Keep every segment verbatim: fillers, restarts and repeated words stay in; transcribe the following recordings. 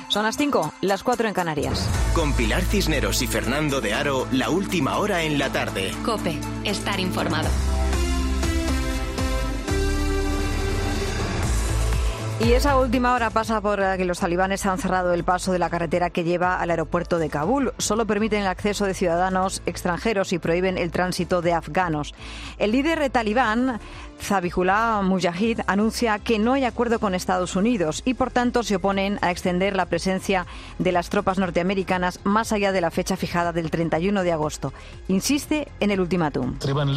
Son las cinco, las cuatro en Canarias. Con Pilar Cisneros y Fernando de Aro, la última hora en la tarde. COPE, estar informado. Y esa última hora pasa por que los talibanes han cerrado el paso de la carretera que lleva al aeropuerto de Kabul. Solo permiten el acceso de ciudadanos extranjeros y prohíben el tránsito de afganos. El líder talibán, Zabihullah Mujahid, anuncia que no hay acuerdo con Estados Unidos y, por tanto, se oponen a extender la presencia de las tropas norteamericanas más allá de la fecha fijada del treinta y uno de agosto. Insiste en el ultimátum.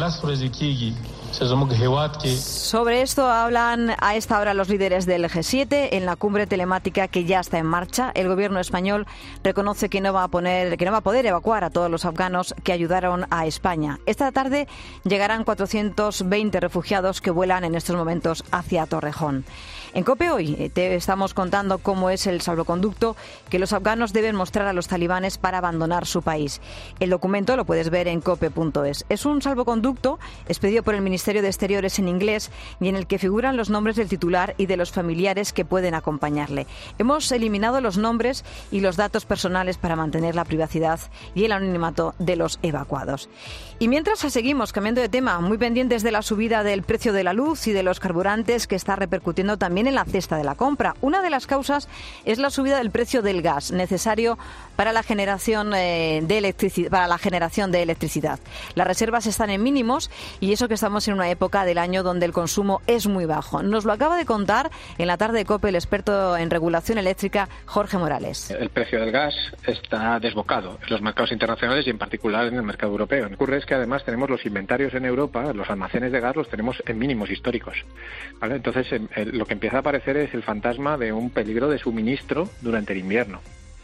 Sobre esto hablan a esta hora los líderes del G siete en la cumbre telemática que ya está en marcha. El gobierno español reconoce que no va a poner, que no va a poder evacuar a todos los afganos que ayudaron a España. Esta tarde llegarán cuatrocientos veinte refugiados que vuelan en estos momentos hacia Torrejón. En COPE hoy te estamos contando cómo es el salvoconducto que los afganos deben mostrar a los talibanes para abandonar su país. El documento lo puedes ver en cope punto es. Es un salvoconducto expedido por el Ministerio de Exteriores en inglés y en el que figuran los nombres del titular y de los familiares que pueden acompañarle. Hemos eliminado los nombres y los datos personales para mantener la privacidad y el anonimato de los evacuados. Y mientras seguimos cambiando de tema, muy pendientes de la subida del precio de la luz y de los carburantes que está repercutiendo también en la cesta de la compra. Una de las causas es la subida del precio del gas necesario para la generación eh, de electricidad, para la generación de electricidad. Las reservas están en mínimos y eso que estamos en una época del año donde el consumo es muy bajo. Nos lo acaba de contar en la tarde de COPE el experto en regulación eléctrica Jorge Morales. El precio del gas está desbocado en los mercados internacionales y en particular en el mercado europeo. Lo que ocurre es que además tenemos los inventarios en Europa, los almacenes de gas los tenemos en mínimos históricos, ¿vale? Entonces el, el, lo que empieza a aparecer es el fantasma de un peligro de suministro durante el invierno.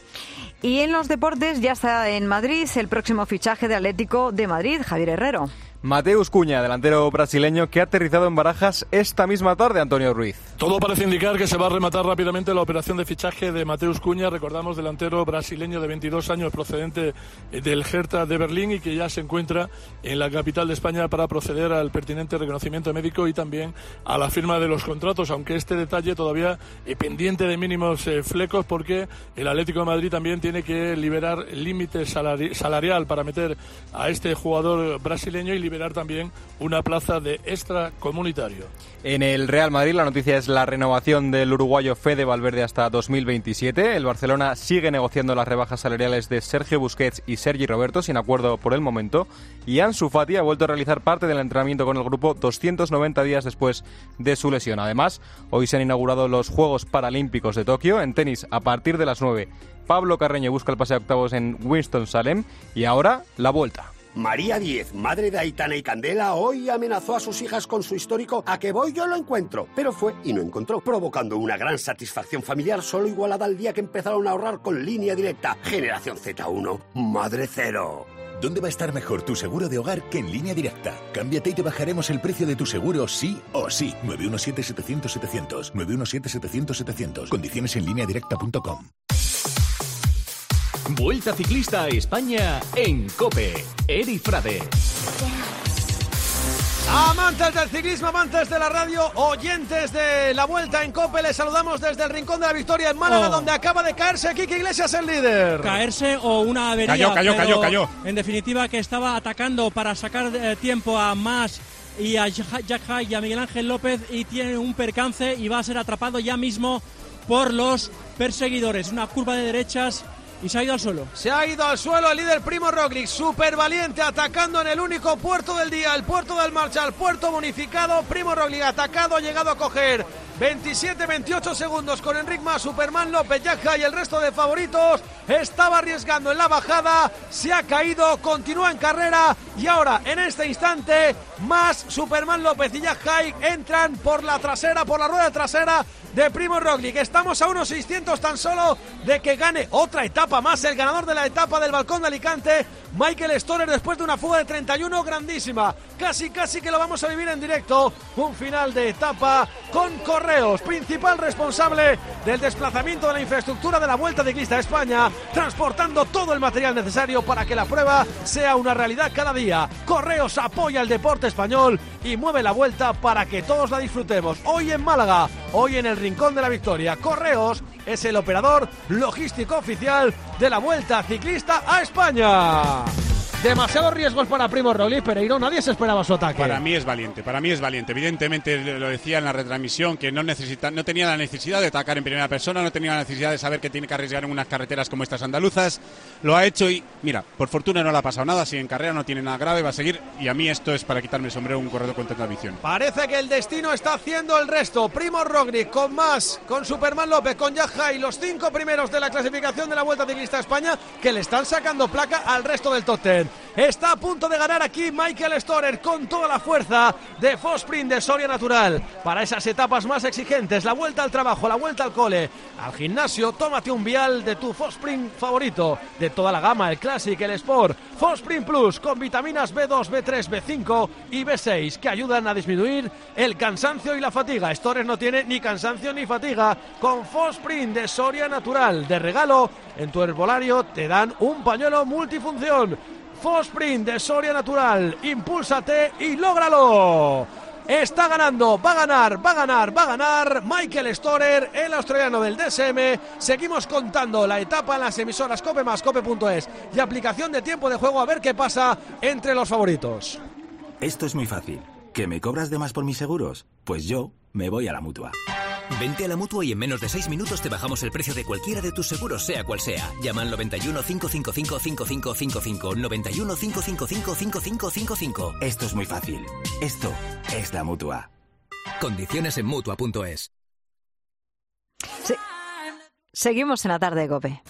Y en los deportes ya está en Madrid el próximo fichaje de Atlético de Madrid, Javier Herrero. Mateus Cunha, delantero brasileño que ha aterrizado en Barajas esta misma tarde, Antonio Ruiz. Todo parece indicar que se va a rematar rápidamente la operación de fichaje de Mateus Cunha, recordamos, delantero brasileño de veintidós años procedente del Hertha de Berlín y que ya se encuentra en la capital de España para proceder al pertinente reconocimiento médico y también a la firma de los contratos, aunque este detalle todavía es pendiente de mínimos eh, flecos porque el Atlético de Madrid también tiene que liberar límite salari- salarial para meter a este jugador brasileño y liberar también una plaza de extracomunitario. En el Real Madrid la noticia es la renovación del uruguayo Fede Valverde hasta dos mil veintisiete. El Barcelona sigue negociando las rebajas salariales de Sergio Busquets y Sergi Roberto sin acuerdo por el momento. Y Ansu Fati ha vuelto a realizar parte del entrenamiento con el grupo doscientos noventa días después de su lesión. Además, hoy se han inaugurado los Juegos Paralímpicos de Tokio. En tenis, a partir de las nueve, Pablo Carreño busca el pase a octavos en Winston-Salem. Y ahora, la Vuelta. María Diez, madre de Aitana y Candela, hoy amenazó a sus hijas con su histórico "a que voy yo lo encuentro", pero fue y no encontró, provocando una gran satisfacción familiar solo igualada al día que empezaron a ahorrar con Línea Directa. Generación Z uno, madre cero. ¿Dónde va a estar mejor tu seguro de hogar que en Línea Directa? Cámbiate y te bajaremos el precio de tu seguro sí o sí. nueve uno siete, setecientos, setecientos. nueve uno siete, setecientos, setecientos. Condiciones en línea directa punto com. Vuelta ciclista a España en COPE. Eri Frade. Amantes del ciclismo, amantes de la radio, oyentes de la Vuelta en COPE, les saludamos desde el Rincón de la Victoria en Málaga, oh. donde acaba de caerse Quique Iglesias, el líder. Caerse o una avería. Cayó, cayó, cayó, cayó. En definitiva, que estaba atacando para sacar eh, tiempo a Mas y a Jack Haig y a Miguel Ángel López y tiene un percance y va a ser atrapado ya mismo por los perseguidores. Una curva de derechas y se ha ido al suelo. Se ha ido al suelo el líder Primo Roglic, súper valiente, atacando en el único puerto del día, el puerto del Marchal, puerto bonificado. Primo Roglic atacado, ha llegado a coger veintisiete veintiocho segundos con Enric Mas, Superman López, Jack Haig y el resto de favoritos. Estaba arriesgando en la bajada, se ha caído, continúa en carrera y ahora en este instante Mas, Superman López y Jack Haig entran por la trasera, por la rueda trasera de Primo Roglic. Estamos a unos seiscientos tan solo de que gane otra etapa más, el ganador de la etapa del Balcón de Alicante, Michael Storer, después de una fuga de treinta y uno grandísima. Casi, casi que lo vamos a vivir en directo. Un final de etapa con correr Correos, principal responsable del desplazamiento de la infraestructura de la Vuelta Ciclista a España, transportando todo el material necesario para que la prueba sea una realidad cada día. Correos apoya el deporte español y mueve la Vuelta para que todos la disfrutemos. Hoy en Málaga, hoy en el Rincón de la Victoria. Correos es el operador logístico oficial de la Vuelta Ciclista a España. Demasiados riesgos para Primo Roglic, Pereiro, nadie se esperaba su ataque. Para mí es valiente, para mí es valiente. Evidentemente, lo decía en la retransmisión, que no necesita, no tenía la necesidad de atacar en primera persona, no tenía la necesidad de saber que tiene que arriesgar en unas carreteras como estas andaluzas. Lo ha hecho y, mira, por fortuna no le ha pasado nada, si en carrera no tiene nada grave, va a seguir. Y a mí esto es para quitarme el sombrero, un corredor con tanta ambición. Parece que el destino está haciendo el resto. Primo Roglic con más, con Superman López, con Yajai, los cinco primeros de la clasificación de la Vuelta Ciclista a España, que le están sacando placa al resto del top ten. Está a punto de ganar aquí Michael Storer con toda la fuerza de Fosprint de Soria Natural. Para esas etapas más exigentes, la vuelta al trabajo, la vuelta al cole, al gimnasio, tómate un vial de tu Fosprint favorito, de toda la gama, el Classic, el Sport. Fosprint Plus con vitaminas B dos, B tres, B cinco y B seis que ayudan a disminuir el cansancio y la fatiga. Storer no tiene ni cansancio ni fatiga con Fosprint de Soria Natural. De regalo, en tu herbolario te dan un pañuelo multifunción. Fosprint de Soria Natural, impúlsate y lógralo. Está ganando, va a ganar, va a ganar, va a ganar Michael Storer, el australiano del D S M. Seguimos contando la etapa en las emisoras Cope más, cope punto es y aplicación de tiempo de juego, a ver qué pasa entre los favoritos. Esto es muy fácil. ¿Que me cobras de más por mis seguros? Pues yo me voy a la Mutua. Vente a la Mutua y en menos de seis minutos te bajamos el precio de cualquiera de tus seguros, sea cual sea. Llama al noventa y uno, cinco cinco cinco, cinco cinco cinco cinco, noventa y uno, cinco cinco cinco, cinco cinco cinco cinco. Esto es muy fácil. Esto es la Mutua. Condiciones en Mutua punto es. Sí. Seguimos en la tarde de COPE.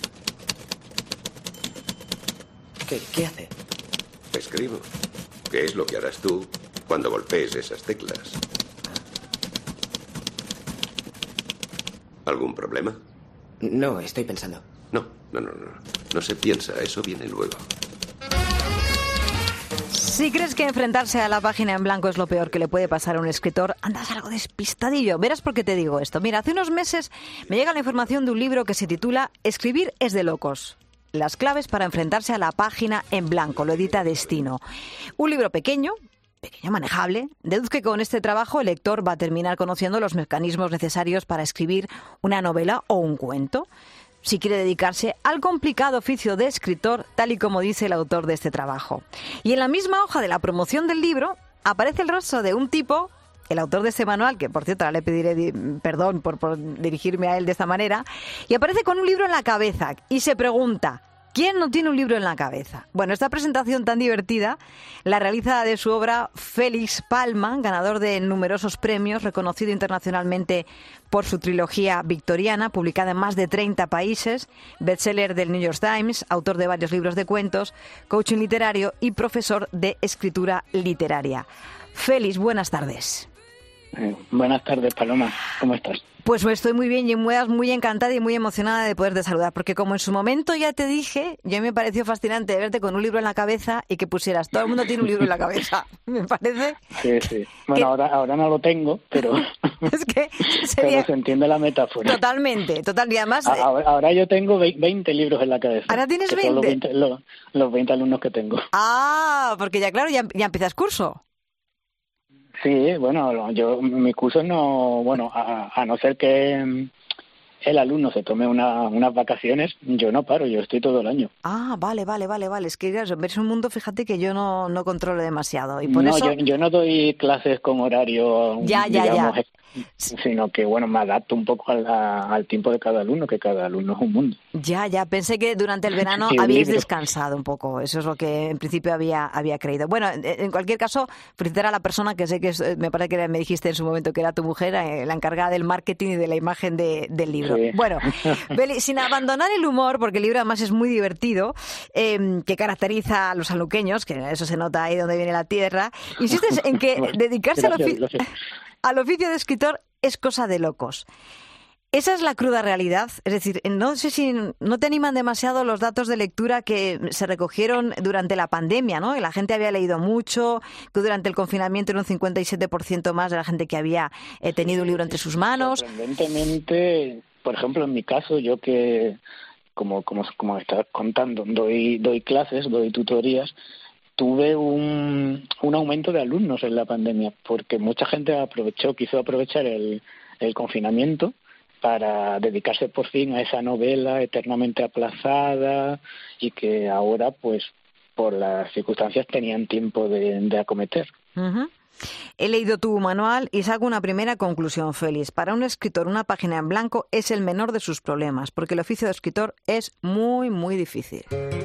¿Qué, qué hace? Escribo. ¿Qué es lo que harás tú cuando golpees esas teclas? ¿Algún problema? No, estoy pensando. No, no, no, no. No se piensa, eso viene luego. Si crees que enfrentarse a la página en blanco es lo peor que le puede pasar a un escritor, andas algo despistadillo. Verás por qué te digo esto. Mira, hace unos meses me llega la información de un libro que se titula Escribir es de locos. Las claves para enfrentarse a la página en blanco. Lo edita Destino. Un libro pequeño, pequeño, manejable. Deduzco que con este trabajo el lector va a terminar conociendo los mecanismos necesarios para escribir una novela o un cuento, si quiere dedicarse al complicado oficio de escritor, tal y como dice el autor de este trabajo. Y en la misma hoja de la promoción del libro aparece el rostro de un tipo, el autor de este manual, que por cierto ahora le pediré di- perdón por, por dirigirme a él de esta manera, y aparece con un libro en la cabeza y se pregunta: ¿quién no tiene un libro en la cabeza? Bueno, esta presentación tan divertida la realiza de su obra Félix Palma, ganador de numerosos premios, reconocido internacionalmente por su trilogía victoriana, publicada en más de treinta países, bestseller del New York Times, autor de varios libros de cuentos, coaching literario y profesor de escritura literaria. Félix, buenas tardes. Eh, buenas tardes, Paloma. ¿Cómo estás? Pues estoy muy bien y muy, muy encantada y muy emocionada de poderte saludar, porque como en su momento ya te dije, yo me pareció fascinante verte con un libro en la cabeza y que pusieras, todo el mundo tiene un libro en la cabeza, me parece. Sí, sí. Bueno, ahora, ahora no lo tengo, pero, es que sería... pero se entiende la metáfora. Totalmente, total. Y además... Ahora, ahora yo tengo veinte libros en la cabeza. ¿Ahora tienes veinte? Son los veinte, los, los veinte alumnos que tengo. Ah, porque ya claro, ya, ya empiezas curso. Sí, bueno, yo mis cursos no, bueno, a, a no ser que el alumno se tome una, unas vacaciones, yo no paro, yo estoy todo el año. Ah, vale, vale, vale, vale. Es que es un mundo, fíjate, que yo no, no controlo demasiado. Y por no, eso... yo, yo no doy clases con horario, ya, ya, digamos, ya. sino que, bueno, me adapto un poco a la, al tiempo de cada alumno, que cada alumno es un mundo. Ya, ya, pensé que durante el verano sí, habíais libro. descansado un poco, eso es lo que en principio había había creído. Bueno, en cualquier caso, felicitar a la persona que sé que es, me parece que me dijiste en su momento que era tu mujer, eh, la encargada del marketing y de la imagen de, del libro. Sí. Bueno, Beli, sin abandonar el humor, porque el libro además es muy divertido, eh, que caracteriza a los sanluqueños, que eso se nota ahí donde viene la tierra, insistes en que bueno, dedicarse gracias, al, ofi- al oficio de escritor es cosa de locos. Esa es la cruda realidad. Es decir, no sé si no te animan demasiado los datos de lectura que se recogieron durante la pandemia, ¿no? Que la gente había leído mucho, que durante el confinamiento era un cincuenta y siete por ciento más de la gente que había eh, tenido un libro entre sus manos. Sorprendentemente, por ejemplo, en mi caso, yo que, como como como estás contando, doy doy clases, doy tutorías, tuve un, un aumento de alumnos en la pandemia, porque mucha gente aprovechó, quiso aprovechar el, el confinamiento para dedicarse por fin a esa novela eternamente aplazada y que ahora, pues, por las circunstancias tenían tiempo de, de acometer. Uh-huh. He leído tu manual y saco una primera conclusión, Félix. Para un escritor, una página en blanco es el menor de sus problemas, porque el oficio de escritor es muy, muy difícil.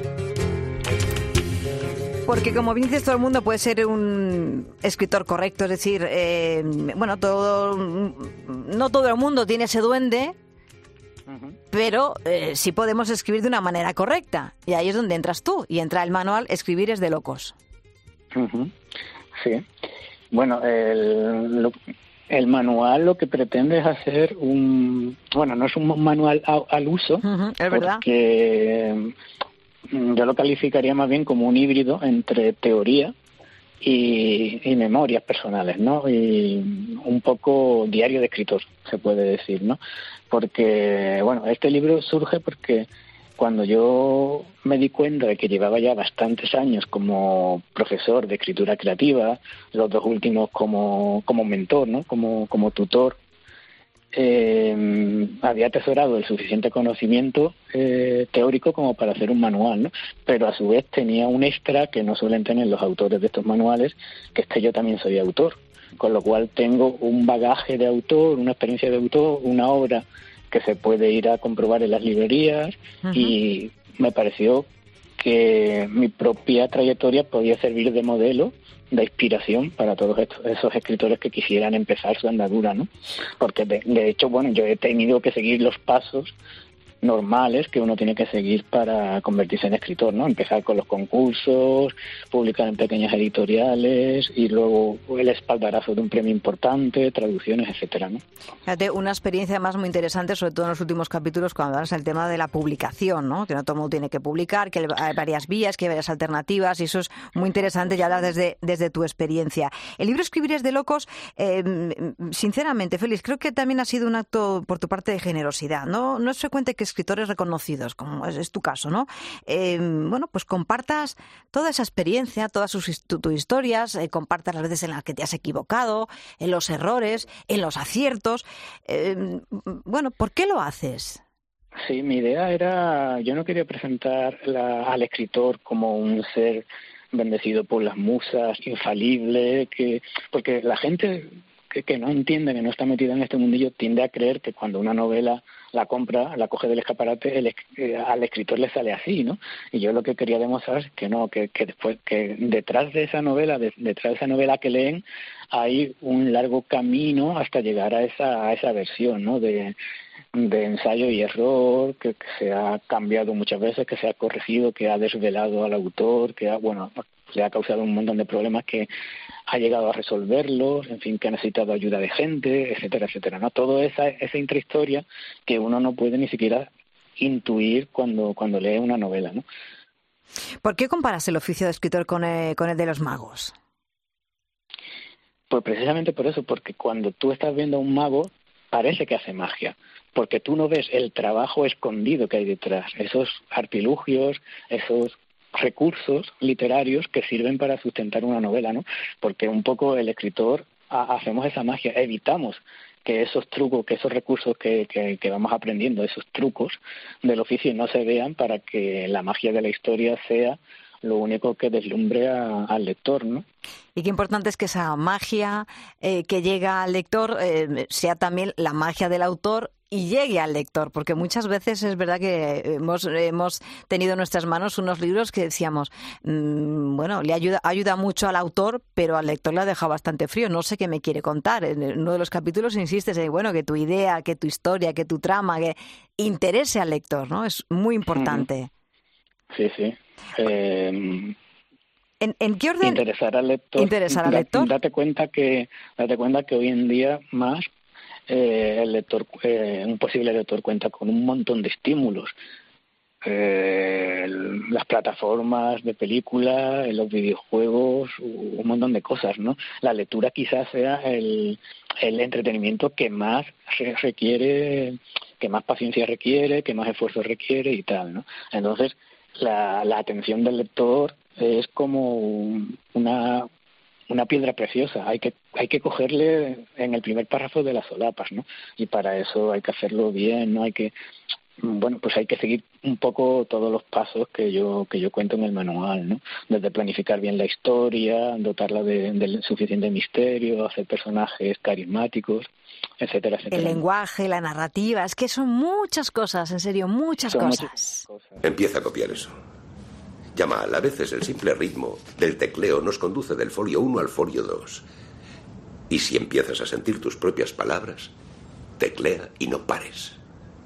Porque, como bien dices, todo el mundo puede ser un escritor correcto, es decir, eh, bueno, todo, no todo el mundo tiene ese duende, uh-huh. pero eh, sí podemos escribir de una manera correcta. Y ahí es donde entras tú, y entra el manual Escribir es de locos. Uh-huh. Sí. Bueno, el, lo, el manual lo que pretende es hacer un... Bueno, no es un manual a, al uso, uh-huh, es verdad. Porque yo lo calificaría más bien como un híbrido entre teoría y, y memorias personales, ¿no? Y un poco diario de escritor, se puede decir, ¿no? Porque, bueno, este libro surge porque cuando yo me di cuenta de que llevaba ya bastantes años como profesor de escritura creativa, los dos últimos como, como mentor, ¿no? Como, como tutor, Eh, había atesorado el suficiente conocimiento eh, teórico como para hacer un manual, ¿no? Pero a su vez tenía un extra que no suelen tener los autores de estos manuales, que es que yo también soy autor, con lo cual tengo un bagaje de autor, una experiencia de autor, una obra que se puede ir a comprobar en las librerías. Uh-huh. Y me pareció que mi propia trayectoria podía servir de modelo, de inspiración para todos estos, esos escritores que quisieran empezar su andadura, ¿no? Porque de, de hecho, bueno, yo he tenido que seguir los pasos normales que uno tiene que seguir para convertirse en escritor, ¿no? Empezar con los concursos, publicar en pequeñas editoriales y luego el espaldarazo de un premio importante, traducciones, etcétera, ¿no? Fíjate, una experiencia más muy interesante, sobre todo en los últimos capítulos, cuando hablas del tema de la publicación, ¿no? Que no todo el mundo tiene que publicar, que hay varias vías, que hay varias alternativas, y eso es muy interesante, ya hablas desde, desde tu experiencia. El libro Escribir es de locos, eh, sinceramente, Félix, creo que también ha sido un acto por tu parte de generosidad, ¿no? No es frecuente que escritores reconocidos, como es, es tu caso, ¿no? Eh, bueno, pues compartas toda esa experiencia, todas sus tu, tu historias, eh, compartas las veces en las que te has equivocado, en los errores, en los aciertos. Eh, bueno, ¿por qué lo haces? Sí, mi idea era, yo no quería presentar la, al escritor como un ser bendecido por las musas, infalible, que porque la gente que, que no entiende, que no está metida en este mundillo, tiende a creer que cuando una novela la compra, la coge del escaparate, el, eh, al escritor le sale así, ¿no? Y yo lo que quería demostrar es que no, que, que después, que detrás de esa novela, de, detrás de esa novela que leen, hay un largo camino hasta llegar a esa, a esa versión, ¿no? De, de ensayo y error, que, que se ha cambiado muchas veces, que se ha corregido, que ha desvelado al autor, que ha, bueno, le ha causado un montón de problemas, que ha llegado a resolverlos, en fin, que ha necesitado ayuda de gente, etcétera, etcétera, ¿no? Toda esa, esa intrahistoria que uno no puede ni siquiera intuir cuando, cuando lee una novela, ¿no? ¿Por qué comparas el oficio de escritor con el, con el de los magos? Pues precisamente por eso, porque cuando tú estás viendo a un mago, parece que hace magia, porque tú no ves el trabajo escondido que hay detrás, esos artilugios, esos recursos literarios que sirven para sustentar una novela, ¿no? Porque un poco el escritor a, hacemos esa magia, evitamos que esos trucos, que esos recursos que, que, que vamos aprendiendo, esos trucos del oficio no se vean, para que la magia de la historia sea lo único que deslumbre a, al lector, ¿no? Y qué importante es que esa magia eh, que llega al lector eh, sea también la magia del autor y llegue al lector, porque muchas veces es verdad que hemos, hemos tenido en nuestras manos unos libros que decíamos, mmm, bueno, le ayuda, ayuda mucho al autor, pero al lector le ha dejado bastante frío, no sé qué me quiere contar. En uno de los capítulos insistes en, bueno, que tu idea, que tu historia, que tu trama, que interese al lector, ¿no? Es muy importante. Sí, sí. Eh... ¿En, ¿En qué orden? Interesar al lector. Interesar al lector. Date cuenta que, date cuenta que hoy en día más eh, el lector, eh, un posible lector cuenta con un montón de estímulos. Eh, las plataformas de películas, los videojuegos, un montón de cosas, ¿no? La lectura quizás sea el, el entretenimiento que más requiere, que más paciencia requiere, que más esfuerzo requiere y tal, ¿no? Entonces, la, la atención del lector es como una una piedra preciosa, hay que hay que cogerle en el primer párrafo de las solapas, ¿no? Y para eso hay que hacerlo bien, ¿no? Hay que Bueno, pues hay que seguir un poco todos los pasos que yo que yo cuento en el manual, ¿no? Desde planificar bien la historia, dotarla de, de suficiente misterio, hacer personajes carismáticos, etcétera, etcétera. El lenguaje, la narrativa, es que son muchas cosas, en serio, muchas son cosas. Muchas cosas. Empieza a copiar eso. Llama, a veces el simple ritmo del tecleo nos conduce del folio uno al folio dos. Y si empiezas a sentir tus propias palabras, teclea y no pares.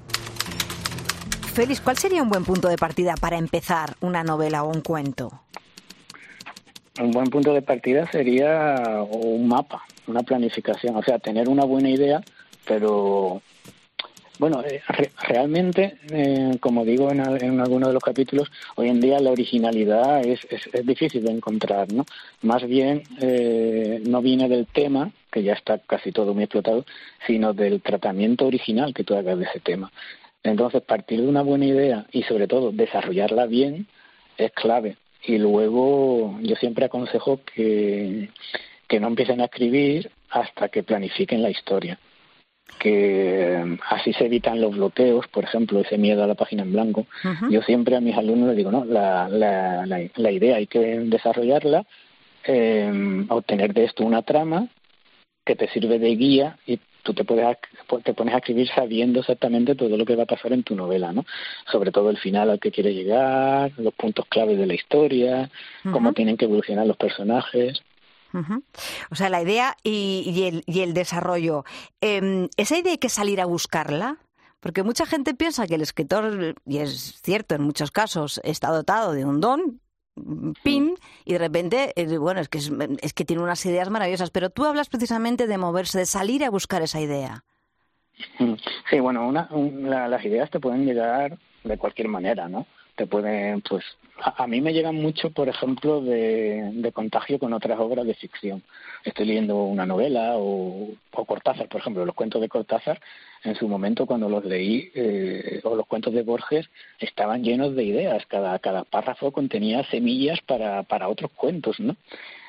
Félix, ¿cuál sería un buen punto de partida para empezar una novela o un cuento? Un buen punto de partida sería un mapa, una planificación, o sea, tener una buena idea, pero bueno, eh, re- realmente, eh, como digo en, en algunos de los capítulos, hoy en día la originalidad es, es, es difícil de encontrar, ¿no? Más bien eh, no viene del tema, que ya está casi todo muy explotado, sino del tratamiento original que tú hagas de ese tema. Entonces, partir de una buena idea y, sobre todo, desarrollarla bien es clave. Y luego, yo siempre aconsejo que, que no empiecen a escribir hasta que planifiquen la historia. Que así se evitan los bloqueos, por ejemplo, ese miedo a la página en blanco. Uh-huh. Yo siempre a mis alumnos les digo, no, la, la, la, la idea hay que desarrollarla, eh, obtener de esto una trama que te sirve de guía y tú te puedes te pones a escribir sabiendo exactamente todo lo que va a pasar en tu novela, ¿no? Sobre todo el final al que quieres llegar, los puntos clave de la historia, uh-huh. cómo tienen que evolucionar los personajes. Uh-huh. O sea, la idea y, y, el, y el desarrollo. Eh, ¿Esa idea hay que salir a buscarla? Porque mucha gente piensa que el escritor, y es cierto en muchos casos, está dotado de un don, pin, y de repente, bueno, es que, es, es que tiene unas ideas maravillosas, pero tú hablas precisamente de moverse, de salir a buscar esa idea. Sí, bueno, una, una, las ideas te pueden llegar de cualquier manera, ¿no? Te pueden, pues, a, a mí me llegan mucho, por ejemplo, de, de contagio con otras obras de ficción. Estoy leyendo una novela o, o Cortázar, por ejemplo, los cuentos de Cortázar, en su momento cuando los leí, eh, o los cuentos de Borges, estaban llenos de ideas. Cada, cada párrafo contenía semillas para, para otros cuentos, ¿no?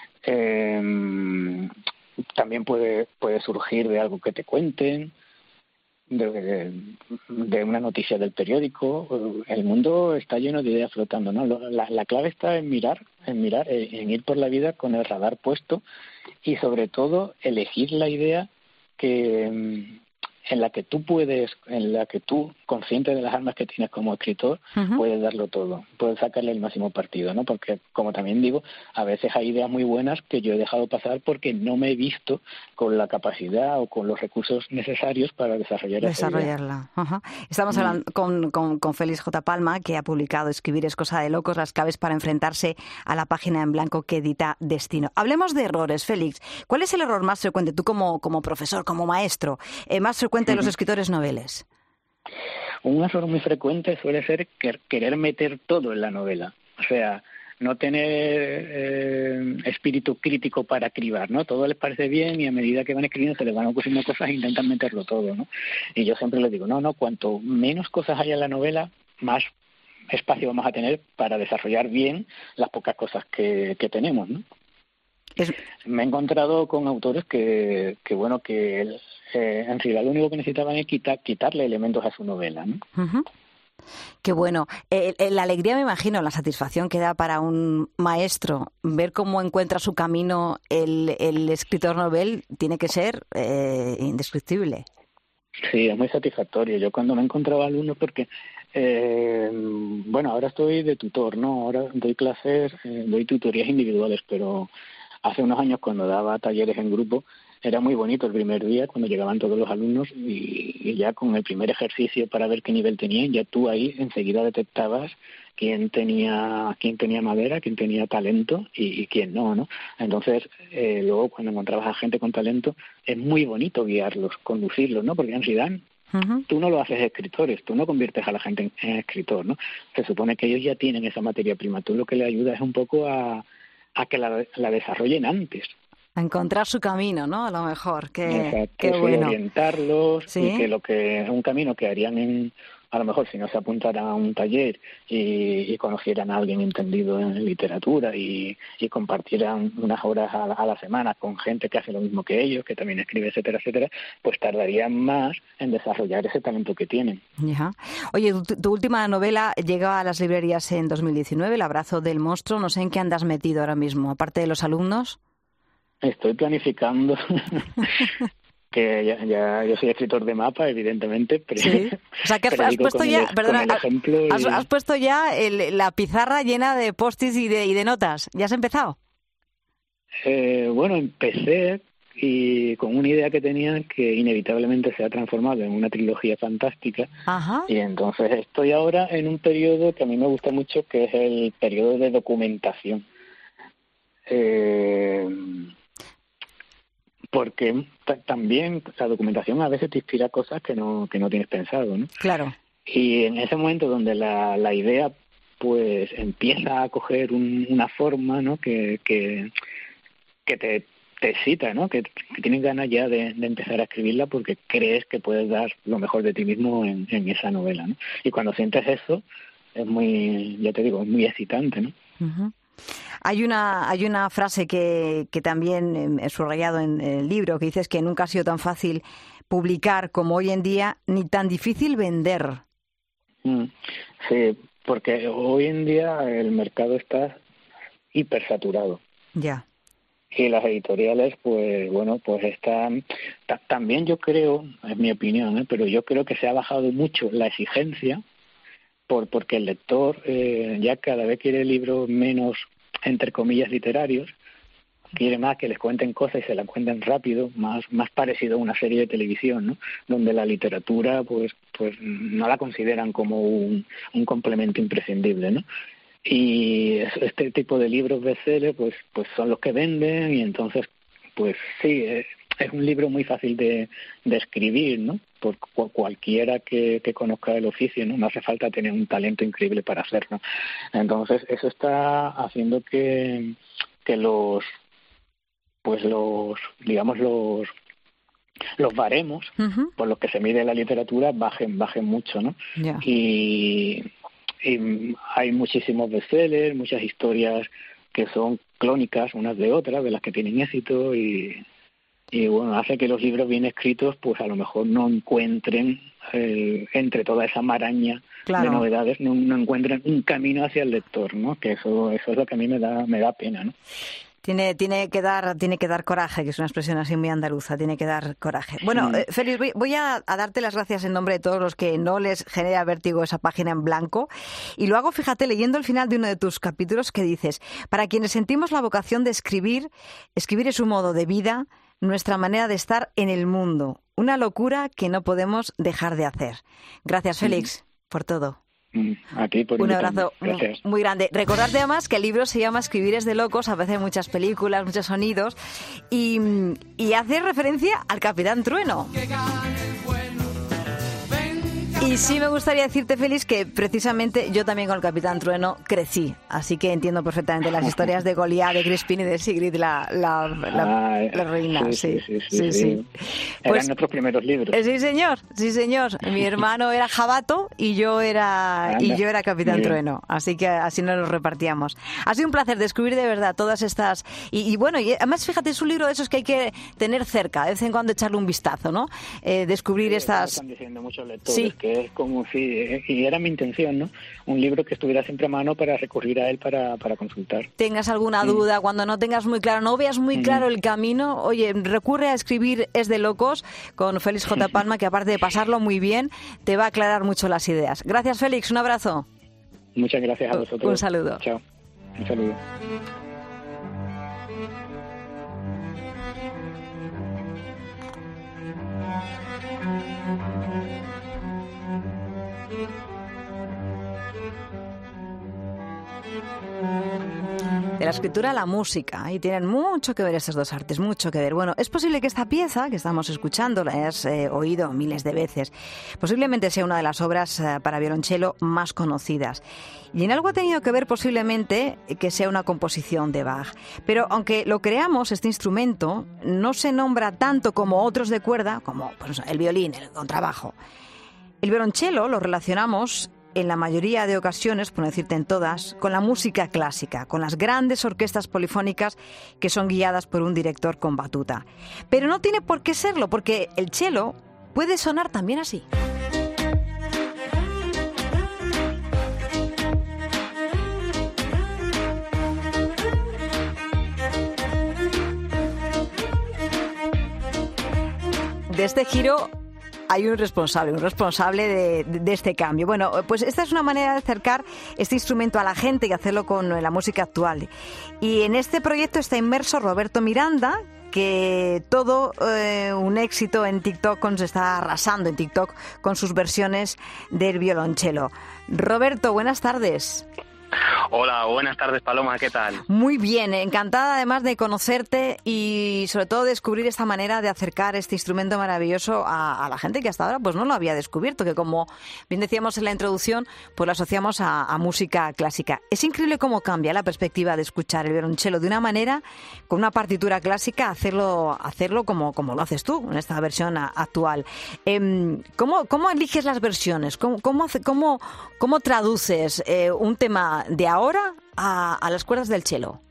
Eh, también puede, puede surgir de algo que te cuenten, de, de una noticia del periódico. El mundo está lleno de ideas flotando, ¿no? La, la clave está en mirar, en mirar, en ir por la vida con el radar puesto y sobre todo elegir la idea que en la que tú puedes, en la que tú, consciente de las armas que tienes como escritor, uh-huh. puedes darlo todo, puedes sacarle el máximo partido, ¿no? Porque, como también digo, a veces hay ideas muy buenas que yo he dejado pasar porque no me he visto con la capacidad o con los recursos necesarios para desarrollar Desarrollarla. Esa idea. Uh-huh. Estamos uh-huh. hablando con, con, con Félix J. Palma, que ha publicado Escribir es cosa de locos, las claves para enfrentarse a la página en blanco que edita Destino. Hablemos de errores, Félix. ¿Cuál es el error más frecuente, tú como, como profesor, como maestro, eh, más frecuente de los escritores noveles? Un error muy frecuente suele ser querer meter todo en la novela. O sea, no tener eh, espíritu crítico para cribar, ¿no? Todo les parece bien y a medida que van escribiendo se les van ocurriendo cosas e intentan meterlo todo, ¿no? Y yo siempre les digo, no, no, cuanto menos cosas haya en la novela, más espacio vamos a tener para desarrollar bien las pocas cosas que, que tenemos, ¿no? Es... Me he encontrado con autores que, que bueno, que el, eh, en realidad lo único que necesitaban es quitar, quitarle elementos a su novela, ¿no? Uh-huh. Qué bueno. Eh, eh, la alegría, me imagino, la satisfacción que da para un maestro ver cómo encuentra su camino el, el escritor novel tiene que ser eh, indescriptible. Sí, es muy satisfactorio. Yo cuando me encontraba alumnos, porque eh, bueno, ahora estoy de tutor, ¿no? Ahora doy clases, eh, doy tutorías individuales, pero hace unos años cuando daba talleres en grupo era muy bonito el primer día cuando llegaban todos los alumnos y, y ya con el primer ejercicio para ver qué nivel tenían, ya tú ahí enseguida detectabas quién tenía quién tenía madera, quién tenía talento y, y quién no, ¿no? Entonces, eh, luego cuando encontrabas a gente con talento, es muy bonito guiarlos, conducirlos, ¿no? Porque en Zidane, uh-huh. tú no lo haces escritores, tú no conviertes a la gente en, en escritor, ¿no? Se supone que ellos ya tienen esa materia prima, tú lo que le ayudas es un poco a, a que la, la desarrollen antes. A encontrar su camino, ¿no? A lo mejor, que, Exacto, que sí, bueno. orientarlos, ¿Sí? Y que lo que es un camino que harían en, a lo mejor si no se apuntaran a un taller y, y conocieran a alguien entendido en literatura y, y compartieran unas horas a la, a la semana con gente que hace lo mismo que ellos, que también escribe, etcétera, etcétera, pues tardarían más en desarrollar ese talento que tienen. Ya. Oye, tu, tu última novela llegó a las librerías en dos mil diecinueve, El abrazo del monstruo. No sé en qué andas metido ahora mismo, aparte de los alumnos. Estoy planificando que ya, ya yo soy escritor de mapa, evidentemente, pero, ¿sí? O sea, que has, has puesto ya, el, perdona, has, y... has puesto ya el, la pizarra llena de post-its y de, y de notas. ¿Ya has empezado? Eh, bueno, empecé y con una idea que tenía que inevitablemente se ha transformado en una trilogía fantástica. Ajá. Y entonces estoy ahora en un periodo que a mí me gusta mucho, que es el periodo de documentación. Eh... porque t- también la documentación a veces te inspira cosas que no que no tienes pensado, ¿no? Claro. Y en ese momento donde la, la idea pues empieza a coger un, una forma, ¿no? Que que, que te, te excita, ¿no? Que, que tienes ganas ya de, de empezar a escribirla porque crees que puedes dar lo mejor de ti mismo en, en esa novela, ¿no? Y cuando sientes eso es muy, ya te digo, es muy excitante, ¿no? Uh-huh. Hay una hay una frase que, que también he subrayado en el libro, que dices que nunca ha sido tan fácil publicar como hoy en día, ni tan difícil vender. Mm, sí, porque hoy en día el mercado está hipersaturado. Ya. Y las editoriales, pues bueno, pues están... Ta- también yo creo, es mi opinión, ¿eh? pero yo creo que se ha bajado mucho la exigencia por porque el lector eh, ya cada vez quiere libros menos, entre comillas, literarios, quiere más que les cuenten cosas y se las cuenten rápido, más más parecido a una serie de televisión, ¿no? Donde la literatura pues pues no la consideran como un, un complemento imprescindible, ¿no? Y este tipo de libros bestseller pues pues son los que venden y entonces pues sí, es, es un libro muy fácil de, de escribir, ¿no? Por cualquiera que, que conozca el oficio, ¿no? No hace falta tener un talento increíble para hacerlo. Entonces, eso está haciendo que, que los, pues los, digamos, los, los baremos uh-huh. por los que se mide la literatura bajen, bajen mucho, ¿no? Yeah. Y, y hay muchísimos bestsellers, muchas historias que son clónicas unas de otras, de las que tienen éxito y... Y bueno, hace que los libros bien escritos pues a lo mejor no encuentren, eh, entre toda esa maraña claro. de novedades, no, no encuentren un camino hacia el lector, ¿no? Que eso eso es lo que a mí me da me da pena, ¿no? Tiene, tiene que dar, tiene que dar coraje, que es una expresión así muy andaluza, tiene que dar coraje. Bueno, eh, Félix, voy, voy a, a darte las gracias en nombre de todos los que no les genera vértigo esa página en blanco. Y lo hago, fíjate, leyendo el final de uno de tus capítulos que dices, para quienes sentimos la vocación de escribir, escribir es un modo de vida, nuestra manera de estar en el mundo. Una locura que no podemos dejar de hacer. Gracias, Félix, mm. por todo. A ti por un abrazo muy, muy grande. Recordarte además que el libro se llama Escribir es de locos, aparecen muchas películas, muchos sonidos y, y hace referencia al Capitán Trueno. Y sí me gustaría decirte, Félix, que precisamente yo también con el Capitán Trueno crecí, así que entiendo perfectamente las historias de Goliat, de Crispín y de Sigrid, la, la, la, ah, la reina. Sí, sí, sí. sí, sí, sí. sí. Eran pues, nuestros primeros libros. Sí, señor, sí, señor. Mi hermano era Jabato y yo era Anda, y yo era Capitán Trueno, así que así nos los repartíamos. Ha sido un placer descubrir de verdad todas estas... Y, y bueno, y además, fíjate, es un libro de esos que hay que tener cerca, de vez en cuando echarle un vistazo, ¿no? Eh, descubrir sí, estas... Están diciendo muchos lectores sí. que es como si, y era mi intención, ¿no? Un libro que estuviera siempre a mano para recurrir a él para, para consultar. Tengas alguna duda, mm. cuando no tengas muy claro, no veas muy mm. claro el camino, oye, recurre a Escribir es de locos con Félix J. Palma, que aparte de pasarlo muy bien, te va a aclarar mucho las ideas. Gracias, Félix, un abrazo. Muchas gracias a vosotros. Un saludo. Chao. Un saludo. la escritura a la música, y tienen mucho que ver estas dos artes, mucho que ver. Bueno, es posible que esta pieza que estamos escuchando, la hayas eh, oído miles de veces, posiblemente sea una de las obras eh, para violonchelo más conocidas. Y en algo ha tenido que ver posiblemente que sea una composición de Bach. Pero aunque lo creamos, este instrumento no se nombra tanto como otros de cuerda, como pues, el violín, el contrabajo. El violonchelo lo relacionamos en la mayoría de ocasiones, por no decirte en todas, con la música clásica, con las grandes orquestas polifónicas que son guiadas por un director con batuta. Pero no tiene por qué serlo, porque el cello puede sonar también así. De este giro hay un responsable, un responsable de, de, de este cambio. Bueno, pues esta es una manera de acercar este instrumento a la gente y hacerlo con la música actual. Y en este proyecto está inmerso Roberto Miranda, que todo eh, un éxito en TikTok, con, se está arrasando en TikTok con sus versiones del violonchelo. Roberto, buenas tardes. Hola, buenas tardes, Paloma, ¿qué tal? Muy bien, encantada además de conocerte y sobre todo descubrir esta manera de acercar este instrumento maravilloso a, a la gente que hasta ahora pues no lo había descubierto, que como bien decíamos en la introducción, pues lo asociamos a, a música clásica. Es increíble cómo cambia la perspectiva de escuchar el violonchelo de una manera, con una partitura clásica, hacerlo hacerlo como, como lo haces tú en esta versión a, actual. Eh, ¿cómo, ¿Cómo eliges las versiones? ¿Cómo, cómo, cómo, cómo traduces eh, un tema de ahora a, a las cuerdas del cello?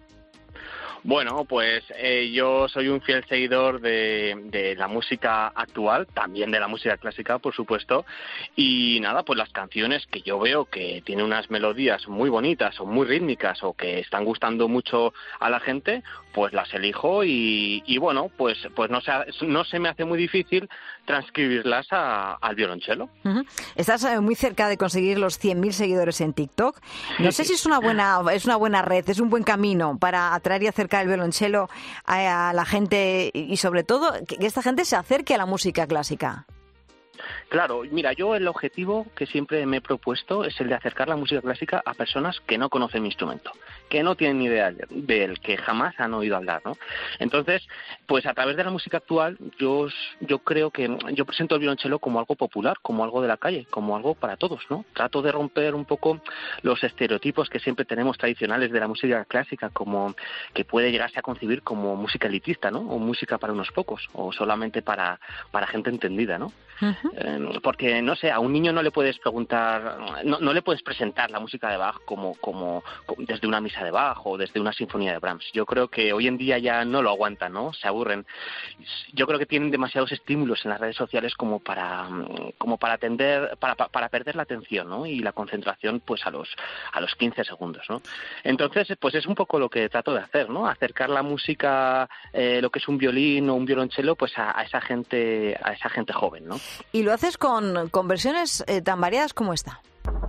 Bueno, pues eh, yo soy un fiel seguidor de, de la música actual, también de la música clásica, por supuesto, y nada, pues las canciones que yo veo que tienen unas melodías muy bonitas o muy rítmicas o que están gustando mucho a la gente, pues las elijo y, y bueno, pues pues no se, no se me hace muy difícil transcribirlas a, al violonchelo. Uh-huh. Estás eh, muy cerca de conseguir los cien mil seguidores en TikTok. No sé si es una buena es una buena red, es un buen camino para atraer y acercar el violonchelo a, a la gente y sobre todo que, que esta gente se acerque a la música clásica. Claro, mira, yo el objetivo que siempre me he propuesto es el de acercar la música clásica a personas que no conocen mi instrumento, que no tienen ni idea de él, que jamás han oído hablar, ¿no? Entonces, pues a través de la música actual, yo yo creo que yo presento el violonchelo como algo popular, como algo de la calle, como algo para todos, ¿no? Trato de romper un poco los estereotipos que siempre tenemos tradicionales de la música clásica, como que puede llegarse a concebir como música elitista, ¿no? O música para unos pocos, o solamente para, para gente entendida, ¿no? Uh-huh. Eh, porque, no sé, a un niño no le puedes preguntar, no, no le puedes presentar la música de Bach como, como, como desde una misa de Bach o desde una sinfonía de Brahms. Yo creo que hoy en día ya no lo aguantan, ¿no? Se aburren. Yo creo que tienen demasiados estímulos en las redes sociales como para como para atender, para, para perder la atención, ¿no? Y la concentración pues a los a los quince segundos, ¿no? Entonces, pues es un poco lo que trato de hacer, ¿no? Acercar la música, eh, lo que es un violín o un violonchelo, pues a, a esa gente, a esa gente joven, ¿no? Y lo haces con, con versiones eh, tan variadas como esta.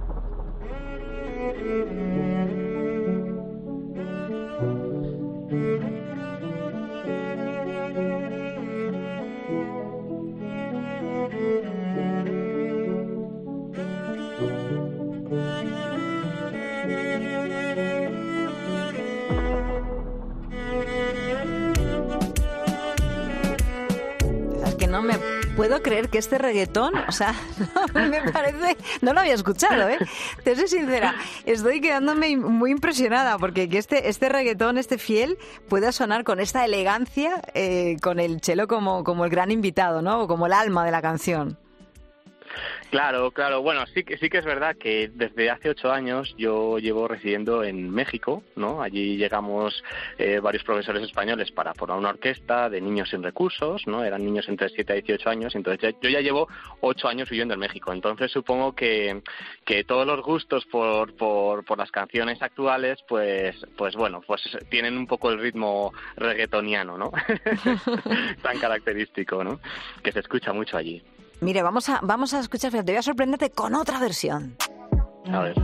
Es que no me puedo creer que este reggaetón, o sea, no, me parece, no lo había escuchado, ¿eh? Te soy sincera, estoy quedándome muy impresionada porque que este, este reggaetón, este fiel, pueda sonar con esta elegancia, eh, con el cello como, como el gran invitado, ¿no? O como el alma de la canción. Claro, claro. Bueno, sí que sí que es verdad que desde hace ocho años yo llevo residiendo en México, ¿no? Allí llegamos eh, varios profesores españoles para formar una orquesta de niños sin recursos, ¿no? Eran niños entre siete a dieciocho años, entonces ya, yo ya llevo ocho años viviendo en México. Entonces supongo que, que todos los gustos por, por, por las canciones actuales, pues, pues bueno, pues tienen un poco el ritmo reggaetoniano, ¿no? Tan característico, ¿no? Que se escucha mucho allí. Mire, vamos a, vamos a escuchar, te voy a sorprenderte con otra versión. A ver.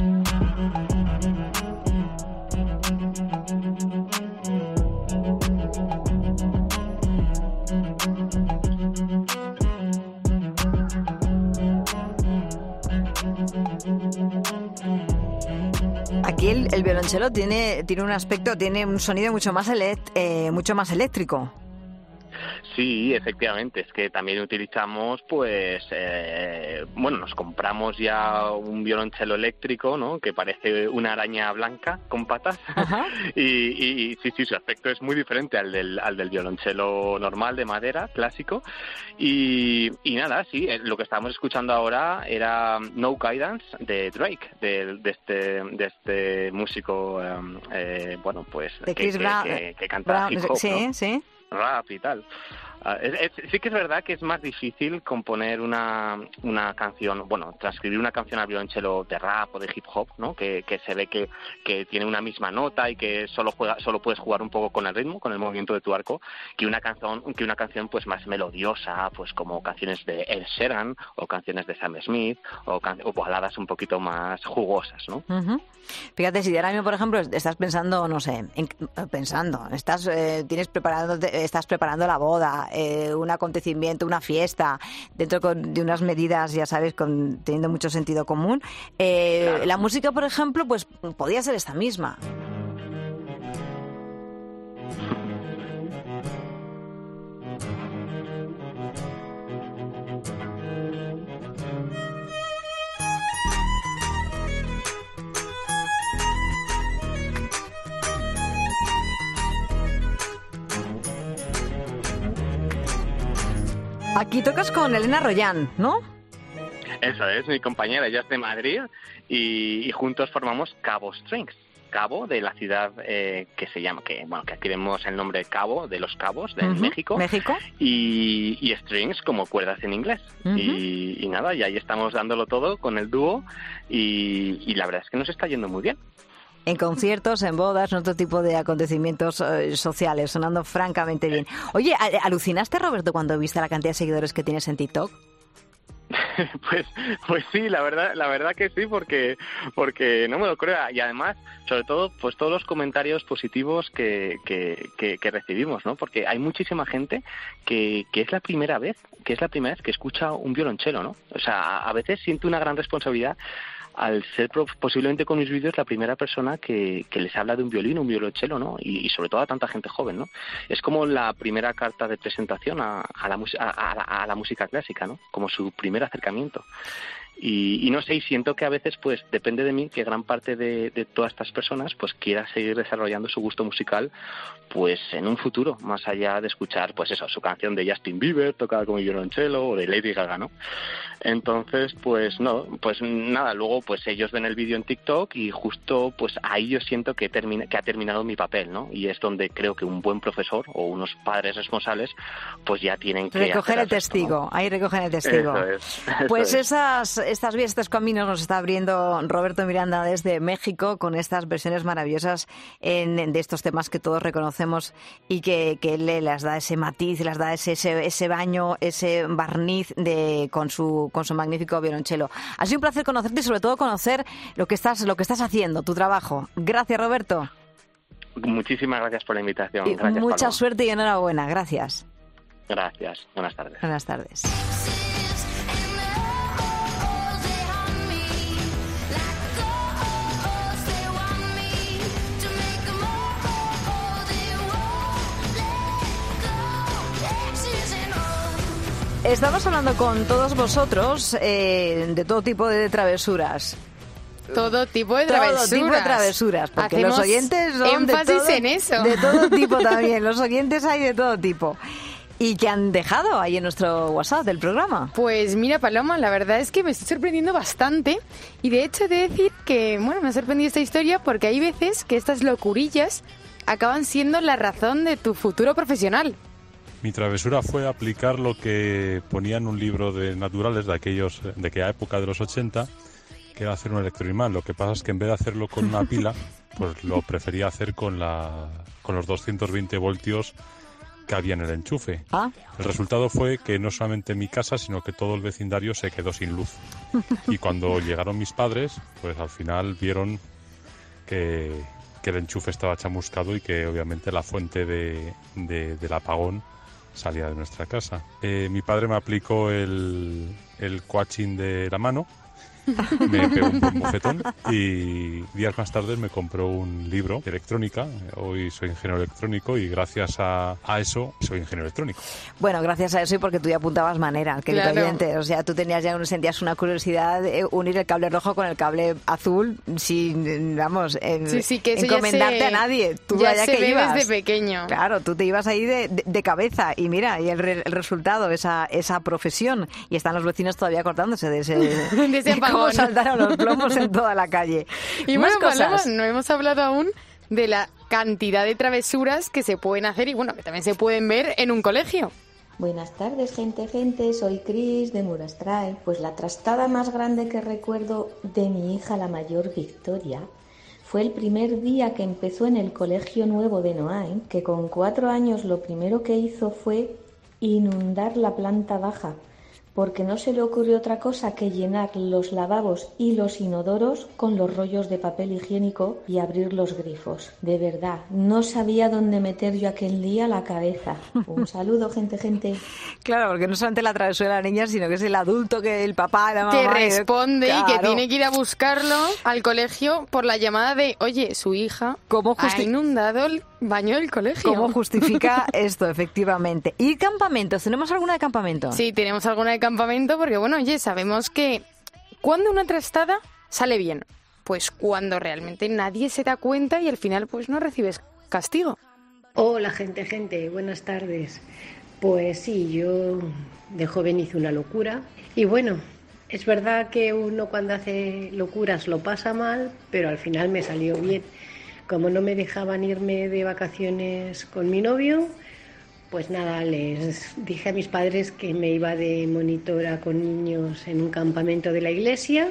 Aquí aquí el, el violonchelo tiene, tiene un aspecto, tiene un sonido mucho más, elect, eh, mucho más eléctrico. Sí, efectivamente, es que también utilizamos, pues, eh, bueno, nos compramos ya un violonchelo eléctrico, ¿no?, que parece una araña blanca con patas, y, y sí, sí, su aspecto es muy diferente al del, al del violonchelo normal de madera, clásico, y, y nada, sí, lo que estábamos escuchando ahora era No Guidance de Drake, de, de, este, de este músico, eh, bueno, pues, de que, Chris que, Brown, que, que canta Brown, hip hop, sí, ¿no? sí. Rap y tal. Uh, es, es, sí que es verdad que es más difícil componer una, una canción, bueno, transcribir una canción al violonchelo de rap o de hip hop, ¿no? Que, que se ve que, que tiene una misma nota y que solo juega, solo puedes jugar un poco con el ritmo, con el movimiento de tu arco, que una canción, que una canción pues más melodiosa, pues como canciones de Ed Sheeran o canciones de Sam Smith o, can, o baladas un poquito más jugosas, ¿no? Uh-huh. Fíjate, si ahora mismo, por ejemplo, estás pensando, no sé, en, pensando, estás eh, tienes preparando, estás preparando la boda, eh, un acontecimiento, una fiesta, dentro con, de unas medidas, ya sabes, con, teniendo mucho sentido común. Eh, claro. La música, por ejemplo, pues podía ser esta misma. Aquí tocas con Elena Royan, ¿no? Eso es, mi compañera, ella es de Madrid y, y juntos formamos Cabo Strings. Cabo, de la ciudad eh, que se llama, que bueno, que aquí vemos el nombre Cabo, de los Cabos, de uh-huh. México. México. Y, y Strings, como cuerdas en inglés. Uh-huh. Y, y nada, y ahí estamos dándolo todo con el dúo y, y la verdad es que nos está yendo muy bien. En conciertos, en bodas, en otro tipo de acontecimientos eh, sociales, sonando francamente bien. Oye, ¿alucinaste, Roberto, cuando viste la cantidad de seguidores que tienes en TikTok? Pues, pues sí, la verdad, la verdad que sí, porque, porque no me lo creo. Y además, sobre todo, pues todos los comentarios positivos que, que, que, que recibimos, ¿no? Porque hay muchísima gente que, que es la primera vez, que es la primera vez que escucha un violonchelo, ¿no? O sea, a veces siento una gran responsabilidad al ser posiblemente con mis vídeos la primera persona que, que les habla de un violín, un violonchelo, ¿no? Y, y sobre todo a tanta gente joven, ¿no? Es como la primera carta de presentación a, a, la, a, a, a la música clásica, ¿no? Como su primer acercamiento. Y, y no sé, y siento que a veces pues depende de mí que gran parte de, de todas estas personas pues quiera seguir desarrollando su gusto musical pues en un futuro, más allá de escuchar pues eso, su canción de Justin Bieber tocada con el violonchelo o de Lady Gaga, ¿no? Entonces pues no, pues nada, luego pues ellos ven el vídeo en TikTok y justo pues ahí yo siento que, termina, que ha terminado mi papel, ¿no? Y es donde creo que un buen profesor o unos padres responsables pues ya tienen que recoger el testigo, ¿no? Ahí recogen el testigo. Eso es, eso pues es. esas estas vías, estos caminos nos está abriendo Roberto Miranda desde México con estas versiones maravillosas en, de estos temas que todos reconocemos y que, que él les da ese matiz, les da ese, ese, ese baño, ese barniz de, con, su, con su magnífico violonchelo. Ha sido un placer conocerte y sobre todo conocer lo que estás, lo que estás haciendo, tu trabajo. Gracias, Roberto. Muchísimas gracias por la invitación. Y gracias, mucha Paloma. suerte y enhorabuena. Gracias. Gracias. Buenas tardes. Buenas tardes. Estamos hablando con todos vosotros eh, de todo tipo de travesuras. Todo tipo de travesuras. Todo tipo de travesuras, porque Hacemos los oyentes son de énfasis todo, en eso. de todo tipo también. Los oyentes hay de todo tipo. ¿Y qué han dejado ahí en nuestro WhatsApp del programa? Pues mira, Paloma, la verdad es que me estoy sorprendiendo bastante. Y de hecho he de decir que, bueno, me ha sorprendido esta historia porque hay veces que estas locurillas acaban siendo la razón de tu futuro profesional. Mi travesura fue aplicar lo que ponía en un libro de naturales de aquellos, de aquella época de los ochenta, que era hacer un electroimán. Lo que pasa es que en vez de hacerlo con una pila, pues lo prefería hacer con la con los doscientos veinte voltios que había en el enchufe. ¿Ah? El resultado fue que no solamente mi casa, sino que todo el vecindario se quedó sin luz. Y cuando llegaron mis padres, pues al final vieron que, que el enchufe estaba chamuscado y que obviamente la fuente de, de, del apagón salía de nuestra casa. Eh, mi padre me aplicó el, el coaching de la mano me pegó un buen bofetón y días más tarde me compró un libro de electrónica. Hoy soy ingeniero electrónico y gracias a, a eso soy ingeniero electrónico. Bueno, gracias a eso y porque tú ya apuntabas manera, querido Claro. oyente. O sea, tú tenías ya, sentías una curiosidad de unir el cable rojo con el cable azul sin, vamos, en, Sí, sí, que eso ya encomendarte se- a nadie. Tú ya allá se que ve ibas. desde pequeño. Claro, tú te ibas ahí de, de, de cabeza y mira, y el, re- el resultado, esa, esa profesión. Y están los vecinos todavía cortándose de ese... De ese cómo apagón. saltaron los plomos en toda la calle. Y Más bueno, Paloma, cosas. no hemos hablado aún de la cantidad de travesuras que se pueden hacer y bueno, que también se pueden ver en un colegio. Buenas tardes, gente, gente. Soy Cris de Murastray. Pues la trastada más grande que recuerdo de mi hija, la mayor Victoria, fue el primer día que empezó en el colegio nuevo de Noain, que con cuatro años lo primero que hizo fue inundar la planta baja, porque no se le ocurrió otra cosa que llenar los lavabos y los inodoros con los rollos de papel higiénico y abrir los grifos. De verdad, no sabía dónde meter yo aquel día la cabeza. Un saludo, gente, gente. Claro, porque no solamente la travesura de la niña, sino que es el adulto, que el papá, la mamá... Que responde y que Claro. tiene que ir a buscarlo al colegio por la llamada de, oye, su hija ¿Cómo ha justi- inundado el baño del colegio. ¿Cómo justifica esto, efectivamente? ¿Y campamentos? ¿Tenemos alguna de campamento? Sí, tenemos alguna de campamento porque, bueno, oye, sabemos que cuando una trastada sale bien, pues cuando realmente nadie se da cuenta y al final pues no recibes castigo. Hola, gente, gente, buenas tardes. Pues sí, yo de joven hice una locura y bueno, es verdad que uno cuando hace locuras lo pasa mal, pero al final me salió bien. Como no me dejaban irme de vacaciones con mi novio, pues nada, les dije a mis padres que me iba de monitora con niños en un campamento de la iglesia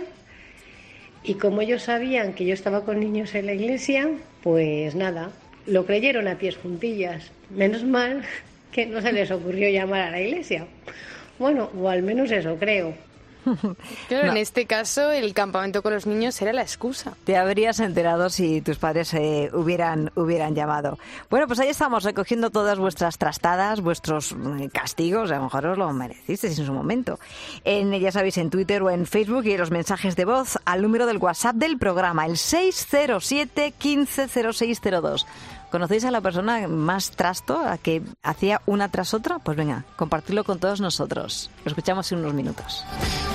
y como ellos sabían que yo estaba con niños en la iglesia, pues nada, lo creyeron a pies juntillas. Menos mal que no se les ocurrió llamar a la iglesia. Bueno, o al menos eso creo. Claro, No. en este caso el campamento con los niños era la excusa. Te habrías enterado si tus padres eh, hubieran, hubieran llamado. Bueno, pues ahí estamos recogiendo todas vuestras trastadas, vuestros mm, castigos. A lo mejor os lo merecisteis en su momento. En, ya sabéis, en Twitter o en Facebook y los mensajes de voz al número del WhatsApp del programa, el seis cero siete, quince cero seis cero dos. ¿Conocéis a la persona más trasto, a que hacía una tras otra? Pues venga, compartirlo con todos nosotros. Lo escuchamos en unos minutos.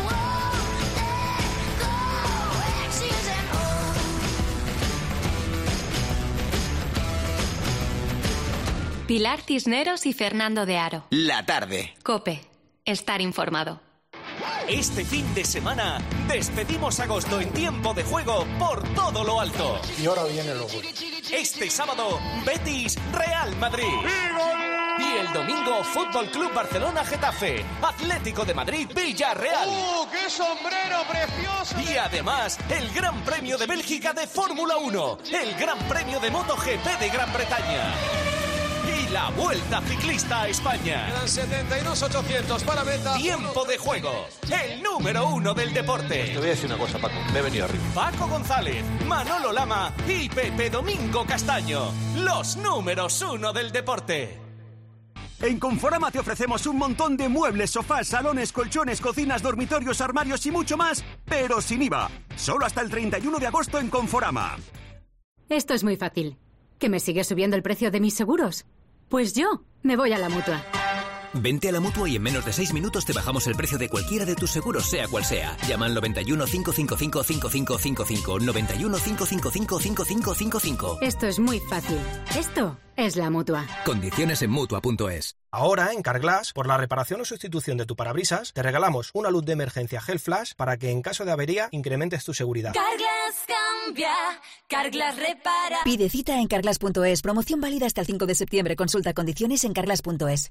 Pilar Cisneros y Fernando de Aro. La tarde. COPE. Estar informado. Este fin de semana despedimos agosto en tiempo de juego por todo lo alto. Y ahora viene lo bueno. Este sábado, Betis Real Madrid. Y el domingo, Fútbol Club Barcelona Getafe, Atlético de Madrid Villarreal. ¡Uh, qué sombrero precioso! Y además, el Gran Premio de Bélgica de Fórmula uno, el Gran Premio de MotoGP de Gran Bretaña. Y la Vuelta Ciclista a España. Quedan setenta y dos ochocientos para meta. Tiempo de juego, el número uno del deporte. Te voy a decir una cosa, Paco. Me he venido arriba. Paco González, Manolo Lama y Pepe Domingo Castaño. Los números uno del deporte. En Conforama te ofrecemos un montón de muebles, sofás, salones, colchones, cocinas, dormitorios, armarios y mucho más, pero sin I V A. Solo hasta el treinta y uno de agosto en Conforama. Esto es muy fácil. ¿Que me sigue subiendo el precio de mis seguros? Pues yo me voy a la Mutua. Vente a la Mutua y en menos de seis minutos te bajamos el precio de cualquiera de tus seguros, sea cual sea. Llama al noventa y uno, cinco cinco cinco, cinco cinco cinco cinco, noventa y uno, cinco cinco cinco, cinco cinco cinco cinco. Esto es muy fácil. Esto es la Mutua. Condiciones en Mutua punto es. Ahora, en Carglass, por la reparación o sustitución de tu parabrisas, te regalamos una luz de emergencia Gel Flash para que en caso de avería incrementes tu seguridad. Carglass cambia, Carglass repara. Pide cita en carglass punto es. Promoción válida hasta el cinco de septiembre. Consulta condiciones en carglass punto es.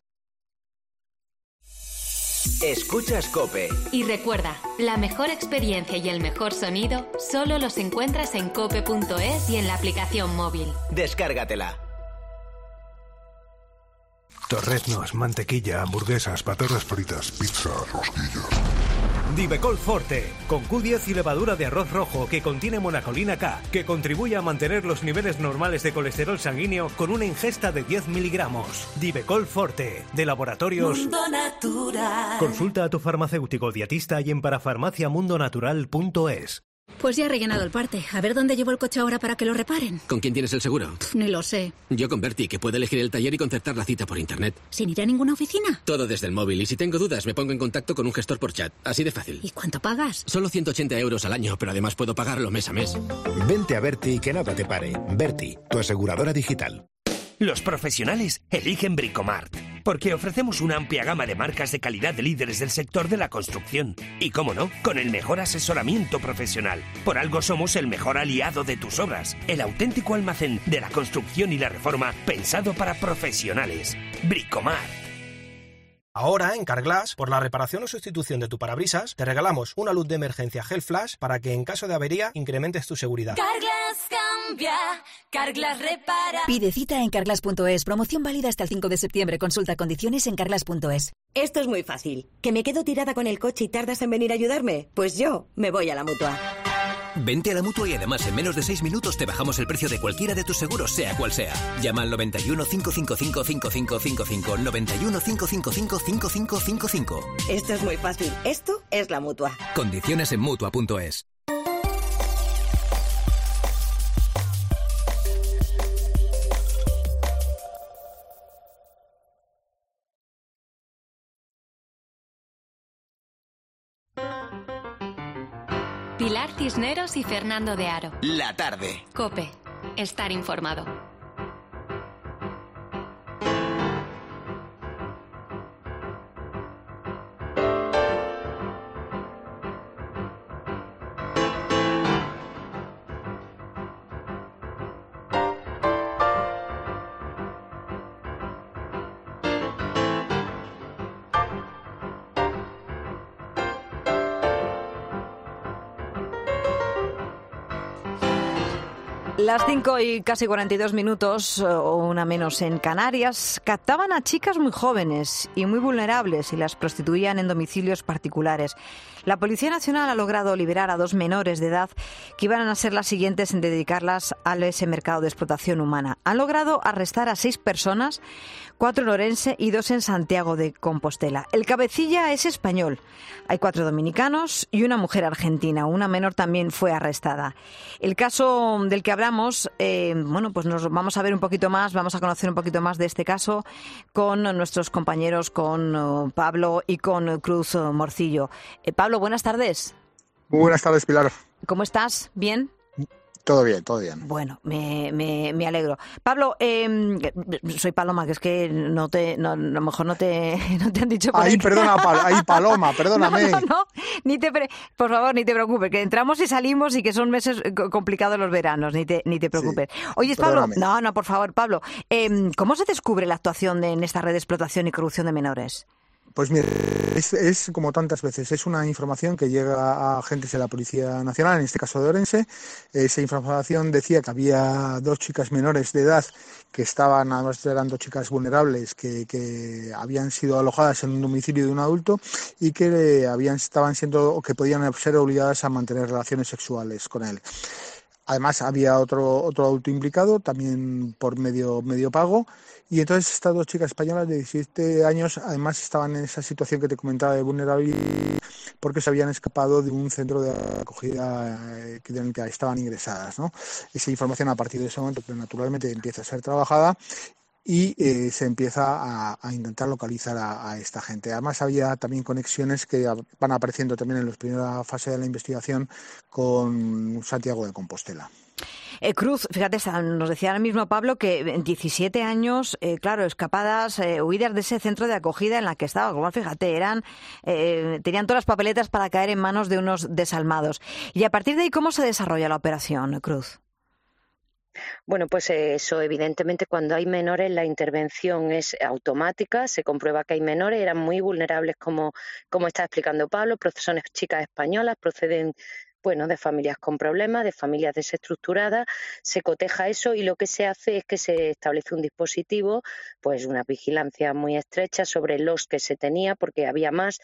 Escuchas COPE. Y recuerda, la mejor experiencia y el mejor sonido solo los encuentras en cope punto es y en la aplicación móvil. Descárgatela. Torreznos, mantequilla, hamburguesas, patatas fritas, pizza, rosquillas. Divecol Forte, con Q diez y levadura de arroz rojo que contiene monacolina K, que contribuye a mantener los niveles normales de colesterol sanguíneo con una ingesta de diez miligramos. Divecol Forte, de Laboratorios Mundo Natural. Consulta a tu farmacéutico dietista y en parafarmacia mundo natural punto es. Pues ya he rellenado el parte. A ver dónde llevo el coche ahora para que lo reparen. ¿Con quién tienes el seguro? Pff, ni lo sé. Yo con Berti, que puede elegir el taller y concertar la cita por internet. ¿Sin ir a ninguna oficina? Todo desde el móvil. Y si tengo dudas, me pongo en contacto con un gestor por chat. Así de fácil. ¿Y cuánto pagas? Solo ciento ochenta euros al año, pero además puedo pagarlo mes a mes. Vente a Berti y que nada te pare. Berti, tu aseguradora digital. Los profesionales eligen Bricomart, porque ofrecemos una amplia gama de marcas de calidad de líderes del sector de la construcción. Y cómo no, con el mejor asesoramiento profesional. Por algo somos el mejor aliado de tus obras. El auténtico almacén de la construcción y la reforma pensado para profesionales. Bricomart. Ahora, en Carglass, por la reparación o sustitución de tu parabrisas, te regalamos una luz de emergencia Gel Flash para que en caso de avería incrementes tu seguridad. Carglass cambia, Carglass repara. Pide cita en carglass punto es. Promoción válida hasta el cinco de septiembre. Consulta condiciones en carglass punto es. Esto es muy fácil. ¿Que me quedo tirada con el coche y tardas en venir a ayudarme? Pues yo me voy a la Mutua. Vente a la Mutua y además en menos de seis minutos te bajamos el precio de cualquiera de tus seguros, sea cual sea. Llama al noventa y uno, cinco cinco cinco, cinco cinco cinco cinco, noventa y uno, cinco cinco cinco, cinco cinco cinco cinco. Esto es muy fácil. Esto es la Mutua. Condiciones en mutua punto es. Pilar Cisneros y Fernando de Aro. La tarde. COPE. Estar informado. Las cinco y casi cuarenta y dos minutos, o una menos en Canarias, captaban a chicas muy jóvenes y muy vulnerables y las prostituían en domicilios particulares. La Policía Nacional ha logrado liberar a dos menores de edad que iban a ser las siguientes en dedicarlas a ese mercado de explotación humana. Han logrado arrestar a seis personas, cuatro en Orense y dos en Santiago de Compostela. El cabecilla es español. Hay cuatro dominicanos y una mujer argentina. Una menor también fue arrestada. El caso del que hablamos, eh, bueno, pues nos vamos a ver un poquito más, vamos a conocer un poquito más de este caso con nuestros compañeros, con uh, Pablo y con uh, Cruz uh, Morcillo. Eh, Pablo, buenas tardes. Muy buenas tardes, Pilar. ¿Cómo estás? ¿Bien? Todo bien, todo bien. Bueno, me, me, me alegro. Pablo, eh, soy Paloma, que es que no te, no, a lo mejor no te, no te han dicho... Por ahí, ahí. perdona, ahí, Paloma, perdóname. No, no, no, ni te pre... por favor, ni te preocupes, que entramos y salimos y que son meses complicados los veranos, ni te, ni te preocupes. Sí, Oye, Pablo, perdóname. no, no, por favor, Pablo, eh, ¿cómo se descubre la actuación de, en esta red de explotación y corrupción de menores? Pues mire, es, es como tantas veces, es una información que llega a agentes de la Policía Nacional, en este caso de Orense. Esa información decía que había dos chicas menores de edad que estaban, además eran dos chicas vulnerables, que, que habían sido alojadas en un domicilio de un adulto y que habían, estaban siendo, o que podían ser obligadas a mantener relaciones sexuales con él. Además había otro otro adulto implicado, también por medio medio pago, y entonces estas dos chicas españolas de diecisiete años además estaban en esa situación que te comentaba de vulnerabilidad porque se habían escapado de un centro de acogida en el que estaban ingresadas, ¿no? Esa información a partir de ese momento pues, naturalmente empieza a ser trabajada y eh, se empieza a, a intentar localizar a, a esta gente. Además había también conexiones que van apareciendo también en la primera fase de la investigación con Santiago de Compostela. Eh, Cruz, fíjate, nos decía ahora mismo Pablo que en diecisiete años, eh, claro, escapadas, eh, huidas de ese centro de acogida en la que estaba, como fíjate, eran, eh, tenían todas las papeletas para caer en manos de unos desalmados. Y a partir de ahí, ¿cómo se desarrolla la operación, Cruz? Bueno, pues eso, evidentemente cuando hay menores la intervención es automática, se comprueba que hay menores, eran muy vulnerables como, como está explicando Pablo, son chicas españolas, proceden bueno, de familias con problemas, de familias desestructuradas, se coteja eso y lo que se hace es que se establece un dispositivo, pues una vigilancia muy estrecha sobre los que se tenía, porque había más,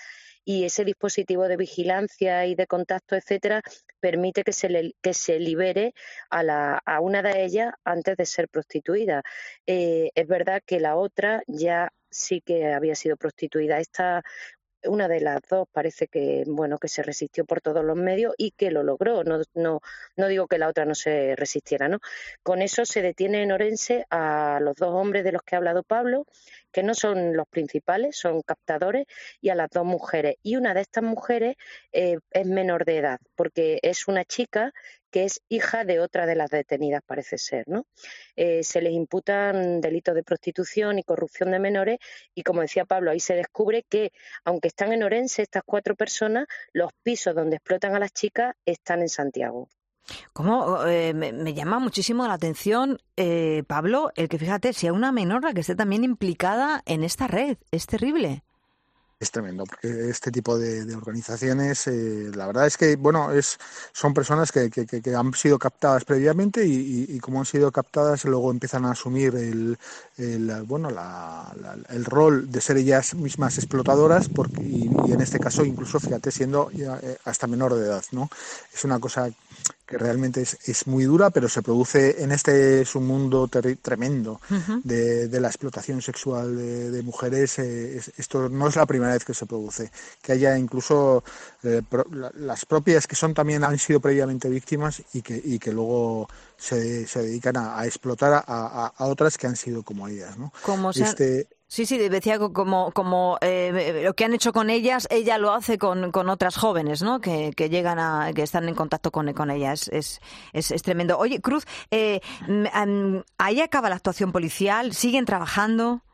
y ese dispositivo de vigilancia y de contacto, etcétera, permite que se, le, que se libere a, la, a una de ellas antes de ser prostituida. Eh, es verdad que la otra ya sí que había sido prostituida. Esta, una de las dos parece que bueno que se resistió por todos los medios y que lo logró. No, no, no digo que la otra no se resistiera, ¿no? Con eso se detiene en Orense a los dos hombres de los que ha hablado Pablo, que no son los principales, son captadores, y a las dos mujeres. Y una de estas mujeres eh, es menor de edad, porque es una chica que es hija de otra de las detenidas, parece ser, ¿no? Eh, se les imputan delitos de prostitución y corrupción de menores, y como decía Pablo, ahí se descubre que, aunque están en Orense, estas cuatro personas, los pisos donde explotan a las chicas están en Santiago. ¿Cómo? Eh, me, me llama muchísimo la atención, eh, Pablo, el que, fíjate, sea una menor la que esté también implicada en esta red. Es terrible. Es tremendo, porque este tipo de, de organizaciones, eh, la verdad es que, bueno, es son personas que, que, que han sido captadas previamente y, y, y como han sido captadas, luego empiezan a asumir el, el bueno, la, la, el rol de ser ellas mismas explotadoras, porque, y, y en este caso incluso, fíjate, siendo ya, eh, hasta menor de edad, ¿no? Es una cosa que realmente es, es muy dura, pero se produce en este es un mundo ter- tremendo uh-huh. de, de la explotación sexual de, de mujeres. Eh, es, esto no es la primera vez que se produce, que haya incluso eh, pro, la, las propias que son también han sido previamente víctimas y que y que luego se, se dedican a, a explotar a, a, a otras que han sido como ellas, ¿no? Como se este, Sí, sí, decía como como eh, lo que han hecho con ellas, ella lo hace con, con otras jóvenes, ¿no? Que, que llegan a, que están en contacto con, con ella. Es, es, es, es tremendo. Oye, Cruz, eh, ahí acaba la actuación policial. ¿Siguen trabajando?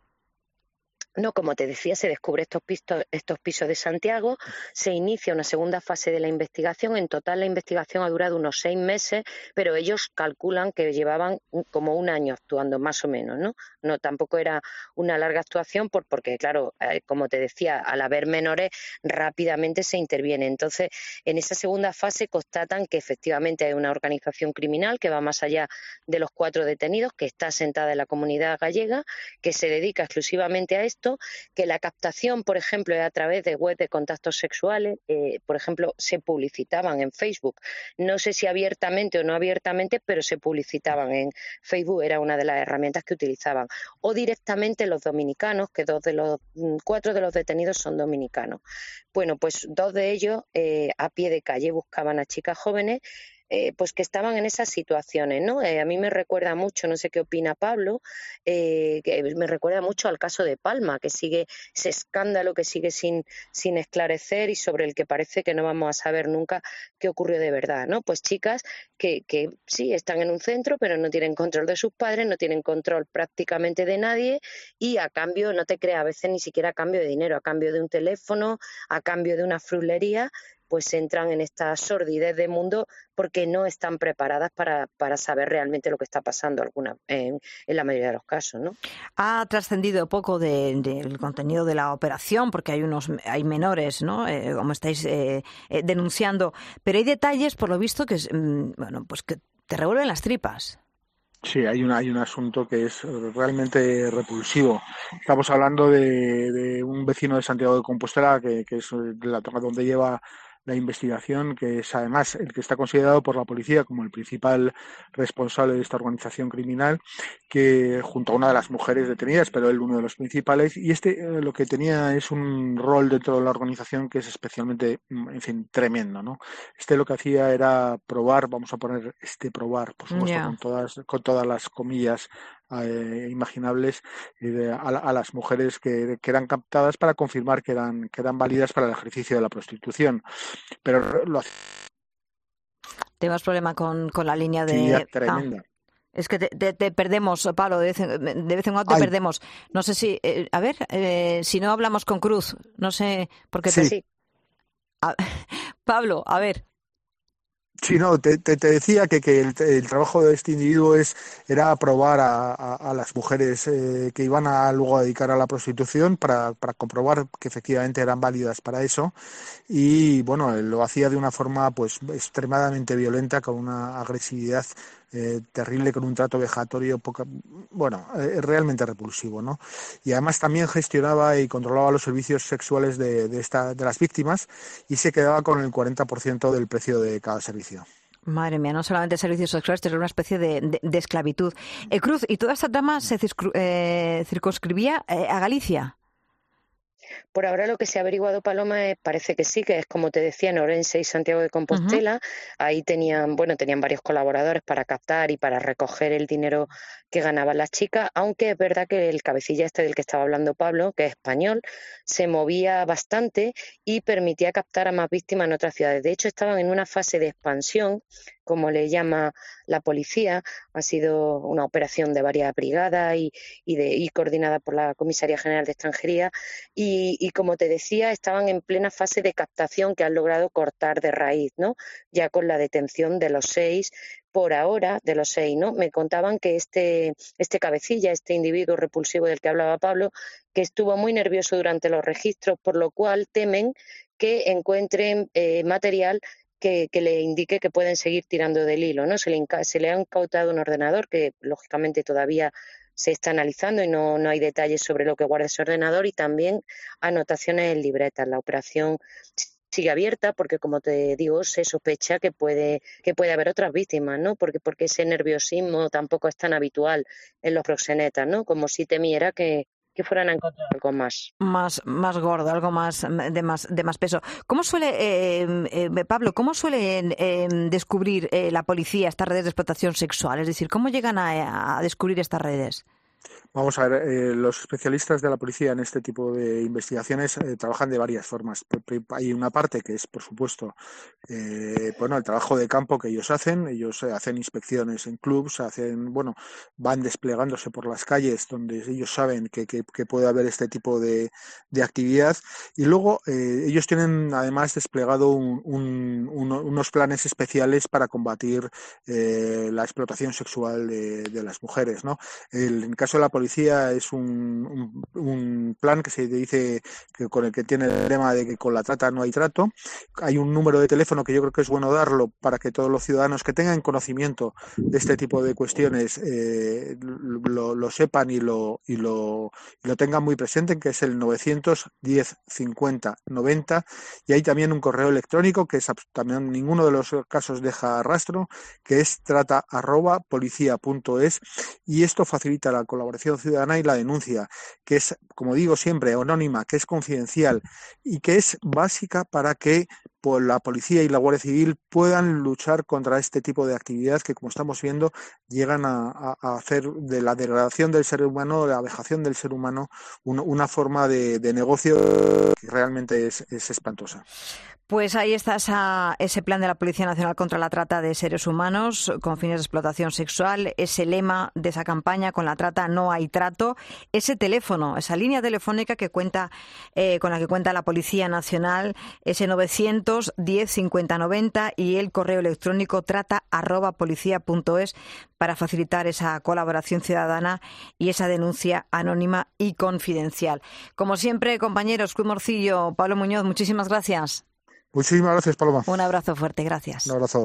No, como te decía, se descubre estos pisos, estos pisos de Santiago, se inicia una segunda fase de la investigación. En total la investigación ha durado unos seis meses, pero ellos calculan que llevaban como un año actuando, más o menos, ¿no? No, tampoco era una larga actuación por, porque, claro, eh, como te decía, al haber menores rápidamente se interviene. Entonces, en esa segunda fase constatan que efectivamente hay una organización criminal que va más allá de los cuatro detenidos, que está asentada en la comunidad gallega, que se dedica exclusivamente a esto, que la captación, por ejemplo, es a través de web de contactos sexuales, eh, por ejemplo, se publicitaban en Facebook. No sé si abiertamente o no abiertamente, pero se publicitaban en Facebook, era una de las herramientas que utilizaban. O directamente los dominicanos, que dos de los cuatro de los detenidos son dominicanos. Bueno, pues dos de ellos eh, a pie de calle buscaban a chicas jóvenes Eh, pues que estaban en esas situaciones, ¿no? Eh, a mí me recuerda mucho, no sé qué opina Pablo, eh, que me recuerda mucho al caso de Palma, que sigue ese escándalo que sigue sin, sin esclarecer y sobre el que parece que no vamos a saber nunca qué ocurrió de verdad, ¿no? Pues chicas que, que sí están en un centro, pero no tienen control de sus padres, no tienen control prácticamente de nadie y a cambio, no te creas, a veces ni siquiera a cambio de dinero, a cambio de un teléfono, a cambio de una frulería, pues entran en esta sordidez de mundo porque no están preparadas para, para saber realmente lo que está pasando alguna, en, en la mayoría de los casos, ¿no? Ha trascendido poco de, del contenido de la operación porque hay unos hay menores, ¿no? Eh, como estáis eh, eh, denunciando, pero hay detalles, por lo visto, que mm, bueno, pues que te revuelven las tripas. Sí, hay, una, hay un asunto que es realmente repulsivo. Estamos hablando de, de un vecino de Santiago de Compostela que, que es la zona donde lleva la investigación, que es además el que está considerado por la policía como el principal responsable de esta organización criminal, que junto a una de las mujeres detenidas, pero él uno de los principales, y este eh, lo que tenía es un rol dentro de la organización que es especialmente, en fin, tremendo, ¿no? Este lo que hacía era probar, vamos a poner este probar, por supuesto, yeah. con todas con todas las comillas Eh, imaginables eh, a, a las mujeres que, que eran captadas para confirmar que eran que eran válidas para el ejercicio de la prostitución, pero lo hacía. Tenemos problema con, con la línea de sí, tremenda. Ah. Es que te, te, te perdemos, Pablo, de vez en, de vez en cuando te Ay. perdemos. No sé si, eh, a ver, eh, si no hablamos con Cruz, no sé por qué. Sí. Te... A... Pablo, a ver. Sí, no, te, te, te decía que, que el, el trabajo de este individuo es era probar a, a, a las mujeres eh, que iban a luego a dedicar a la prostitución para, para comprobar que efectivamente eran válidas para eso y bueno, lo hacía de una forma pues extremadamente violenta, con una agresividad eh, terrible, con un trato vejatorio, poca, bueno, eh, realmente repulsivo, ¿no? Y además también gestionaba y controlaba los servicios sexuales de, de, esta, de las víctimas y se quedaba con el cuarenta por ciento del precio de cada servicio. Madre mía, no solamente servicios sexuales, es una especie de, de, de esclavitud. Eh, Cruz, ¿y toda esta trama se eh, circunscribía eh, a Galicia? Por ahora lo que se ha averiguado, Paloma, es, parece que sí, que es como te decía, en Orense y Santiago de Compostela. Uh-huh. Ahí tenían, bueno, tenían varios colaboradores para captar y para recoger el dinero que ganaban las chicas, aunque es verdad que el cabecilla este del que estaba hablando Pablo, que es español, se movía bastante y permitía captar a más víctimas en otras ciudades. De hecho, estaban en una fase de expansión, como le llama la policía. Ha sido una operación de varias brigadas y, y, de, y coordinada por la Comisaría General de Extranjería y, y como te decía, estaban en plena fase de captación que han logrado cortar de raíz, ¿no? Ya con la detención de los seis, por ahora, de los seis, ¿no? Me contaban que este, este cabecilla, este individuo repulsivo del que hablaba Pablo, que estuvo muy nervioso durante los registros, por lo cual temen que encuentren eh, material Que, que le indique que pueden seguir tirando del hilo, ¿no? Se le, se le ha incautado un ordenador que, lógicamente, todavía se está analizando y no, no hay detalles sobre lo que guarda ese ordenador, y también anotaciones en libretas. La operación sigue abierta porque, como te digo, se sospecha que puede que puede haber otras víctimas, ¿no? Porque porque ese nerviosismo tampoco es tan habitual en los proxenetas, ¿no? Como si temiera que que fueran a encontrar algo más. Más, más gordo, algo más de más de más peso. ¿Cómo suele, eh, eh, Pablo, cómo suele eh, descubrir eh, la policía estas redes de explotación sexual? Es decir, ¿cómo llegan a, a descubrir estas redes? Vamos a ver, eh, los especialistas de la policía en este tipo de investigaciones eh, trabajan de varias formas. Hay una parte que es, por supuesto, eh, bueno, el trabajo de campo que ellos hacen. Ellos eh, hacen inspecciones en clubs, hacen, bueno, van desplegándose por las calles donde ellos saben que, que, que puede haber este tipo de, de actividad. Y luego eh, ellos tienen además desplegado un, un, un, unos planes especiales para combatir eh, la explotación sexual de, de las mujeres, ¿no? El, en el caso de la policía es un, un, un plan que se dice que con el que tiene el lema de que con la trata no hay trato. Hay un número de teléfono que yo creo que es bueno darlo para que todos los ciudadanos que tengan conocimiento de este tipo de cuestiones eh, lo, lo sepan y lo, y, lo, y lo tengan muy presente, que es el novecientos diez cincuenta noventa, y hay también un correo electrónico que es también ninguno de los casos deja rastro, que es trata arroba policía punto es, y esto facilita la colaboración ciudadana y la denuncia, que es, como digo siempre, anónima, que es confidencial y que es básica para que pues, la policía y la Guardia Civil puedan luchar contra este tipo de actividad que, como estamos viendo, llegan a, a, a hacer de la degradación del ser humano, de la vejación del ser humano, un, una forma de, de negocio que realmente es, es espantosa. Pues ahí está esa, ese plan de la Policía Nacional contra la trata de seres humanos con fines de explotación sexual, ese lema de esa campaña, con la trata no hay trato, ese teléfono, esa línea telefónica que cuenta eh, con la que cuenta la Policía Nacional, ese novecientos diez cincuenta noventa, y el correo electrónico trata arroba policía punto es para facilitar esa colaboración ciudadana y esa denuncia anónima y confidencial. Como siempre, compañeros, Cruz Morcillo, Pablo Muñoz, muchísimas gracias. Muchísimas gracias, Paloma. Un abrazo fuerte, gracias. Un abrazo.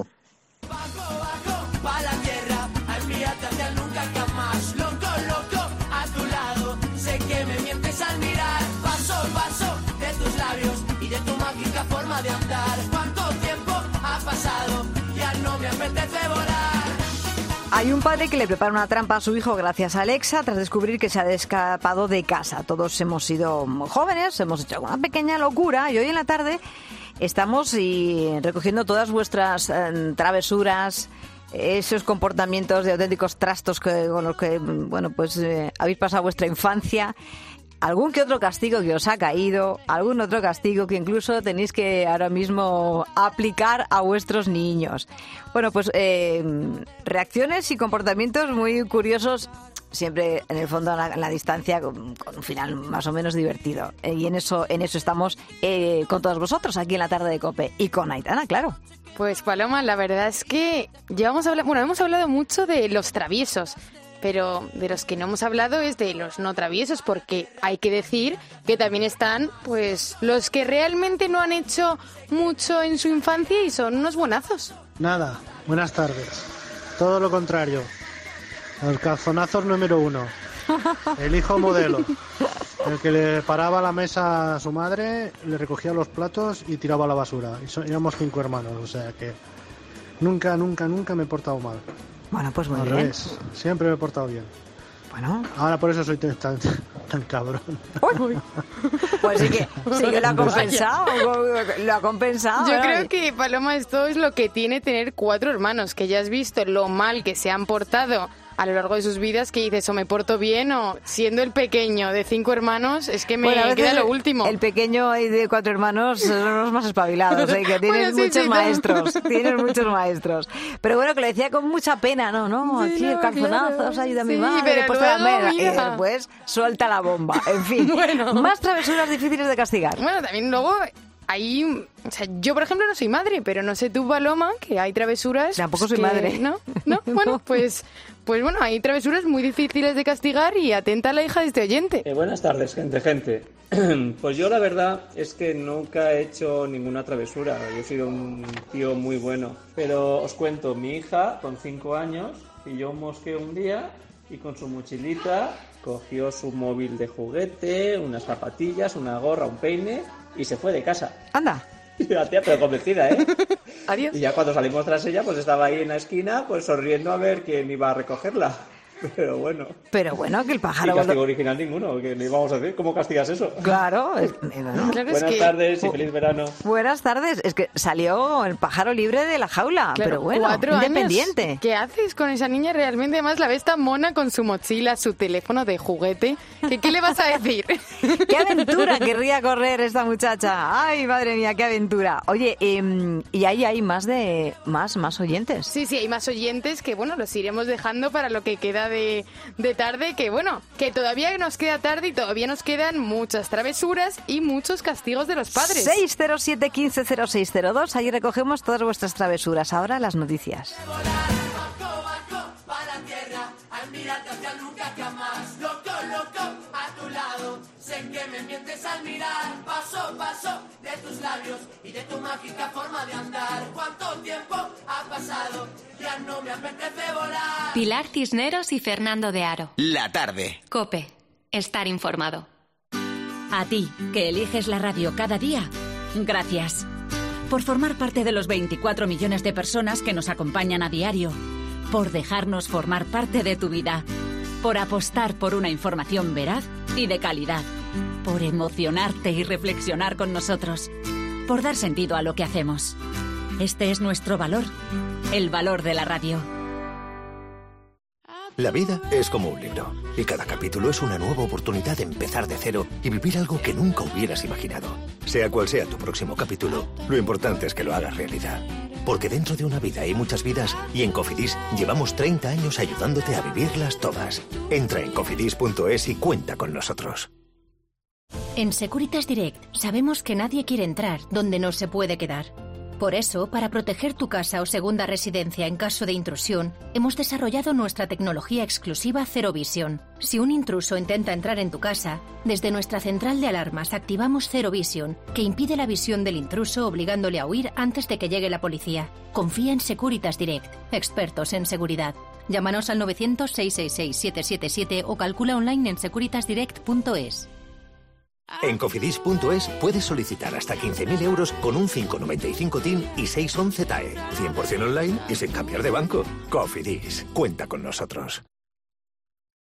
Pa' la tierra, olvídate hacia nunca jamás. Loco, loco, a tu lado. Sé que me mientes al mirar. Paso, paso de tus labios y de tu mágica forma de andar. ¿Cuánto tiempo ha pasado? Ya no me apetece volar. Hay un padre que le prepara una trampa a su hijo gracias a Alexa tras descubrir que se ha escapado de casa. Todos hemos sido jóvenes, hemos hecho una pequeña locura y hoy en la tarde estamos y recogiendo todas vuestras eh, travesuras, esos comportamientos de auténticos trastos que, con los que bueno pues eh, habéis pasado vuestra infancia. Algún que otro castigo que os ha caído, algún otro castigo que incluso tenéis que ahora mismo aplicar a vuestros niños. Bueno, pues eh, reacciones y comportamientos muy curiosos, siempre en el fondo a la, a la distancia, con, con un final más o menos divertido. Eh, y en eso, en eso estamos eh, con todos vosotros aquí en la tarde de COPE y con Aitana, claro. Pues Paloma, la verdad es que llevamos a hablar, bueno, hemos hablado mucho de los traviesos, pero de los que no hemos hablado es de los no traviesos, porque hay que decir que también están pues los que realmente no han hecho mucho en su infancia y son unos buenazos. Nada, buenas tardes. todo lo contrario. Los calzonazos número uno. El hijo modelo. El que le paraba la mesa a su madre, le recogía los platos y tiraba a la basura. Y so, éramos cinco hermanos, o sea que nunca, nunca, nunca me he portado mal. Bueno, pues muy Al bien. revés, siempre me he portado bien. Bueno. Ahora por eso soy tan, tan, tan cabrón. Pues sí que, sí que lo ha compensado, lo ha compensado. Yo ¿no? creo que, Paloma, esto es lo que tiene tener cuatro hermanos, que ya has visto lo mal que se han portado a lo largo de sus vidas, que dices, o me porto bien, o siendo el pequeño de cinco hermanos, es que me Bueno, a veces queda lo último. El pequeño y de cuatro hermanos son los más espabilados, ¿eh? Que tienen Bueno, sí, muchos sí, maestros, tienen muchos maestros. Pero bueno, que lo decía con mucha pena, ¿no? No, Sí, aquí no, calzonazos, claro. ayuda a mi Sí, madre, pero después, luego, la- y mira. después suelta la bomba. En fin, Bueno. más travesuras difíciles de castigar. Bueno, también luego hay... O sea, yo, por ejemplo, no soy madre, pero no sé tú, Paloma, que hay travesuras... Tampoco soy que- madre. ¿No? ¿No? Bueno, pues... Pues bueno, hay travesuras muy difíciles de castigar y atenta a la hija de este oyente. Eh, buenas tardes, gente, gente. Pues yo la verdad es que nunca he hecho ninguna travesura. Yo he sido un tío muy bueno. Pero os cuento, mi hija, con cinco años, pilló un mosqueo un día y con su mochilita cogió su móvil de juguete, unas zapatillas, una gorra, un peine y se fue de casa. Anda. La tía, pero convencida, ¿eh? Adiós. Y ya cuando salimos tras ella, pues estaba ahí en la esquina, pues sonriendo a ver quién iba a recogerla. Pero bueno. Pero bueno, que el Y pájaro... castigo original ninguno, que le íbamos a decir. ¿Cómo castigas eso? Claro. es- eh, bueno. Claro, es Buenas que- tardes y feliz verano. Buenas tardes. Es que salió el pájaro libre de la jaula, Claro, pero bueno, cuatro independiente. años. ¿Qué haces con esa niña realmente? Además, la ves tan mona con su mochila, su teléfono de juguete. ¿Qué, qué le vas a decir? ¡Qué aventura querría correr esta muchacha! ¡Ay, madre mía, qué aventura! Oye, em, y ahí hay más de más más oyentes. Sí, sí, hay más oyentes que, bueno, los iremos dejando para lo que queda de, de tarde, que, bueno, que todavía nos queda tarde y todavía nos quedan muchas travesuras y muchos castigos de los padres. seis cero siete, uno cinco cero seis cero dos. Ahí recogemos todas vuestras travesuras. Ahora las noticias. para la tierra, al mirarte hacia el nunca jamás, loco, loco, a tu lado, sé que me mientes al mirar, paso, paso, de tus labios y de tu mágica forma de andar, cuánto tiempo ha pasado, ya no me apetece volar. Pilar Cisneros y Fernando de Aro. La tarde. COPE. Estar informado. A ti, que eliges la radio cada día, gracias. Por formar parte de los veinticuatro millones de personas que nos acompañan a diario. Por dejarnos formar parte de tu vida. Por apostar por una información veraz y de calidad. Por emocionarte y reflexionar con nosotros. Por dar sentido a lo que hacemos. Este es nuestro valor, el valor de la radio. La vida es como un libro, y cada capítulo es una nueva oportunidad de empezar de cero y vivir algo que nunca hubieras imaginado. Sea cual sea tu próximo capítulo, lo importante es que lo hagas realidad. Porque dentro de una vida hay muchas vidas, y en Cofidis llevamos treinta años ayudándote a vivirlas todas. Entra en cofidis punto es y cuenta con nosotros. En Securitas Direct sabemos que nadie quiere entrar donde no se puede quedar. Por eso, para proteger tu casa o segunda residencia en caso de intrusión, hemos desarrollado nuestra tecnología exclusiva Zero Vision. Si un intruso intenta entrar en tu casa, desde nuestra central de alarmas activamos Zero Vision, que impide la visión del intruso obligándole a huir antes de que llegue la policía. Confía en Securitas Direct, expertos en seguridad. Llámanos al novecientos, seiscientos sesenta y seis, setecientos setenta y siete o calcula online en securitas direct punto es. En cofidis punto es puedes solicitar hasta quince mil euros con un cinco noventa y cinco T I N y seiscientos once T A E. cien por ciento online y sin cambiar de banco. Cofidis, cuenta con nosotros.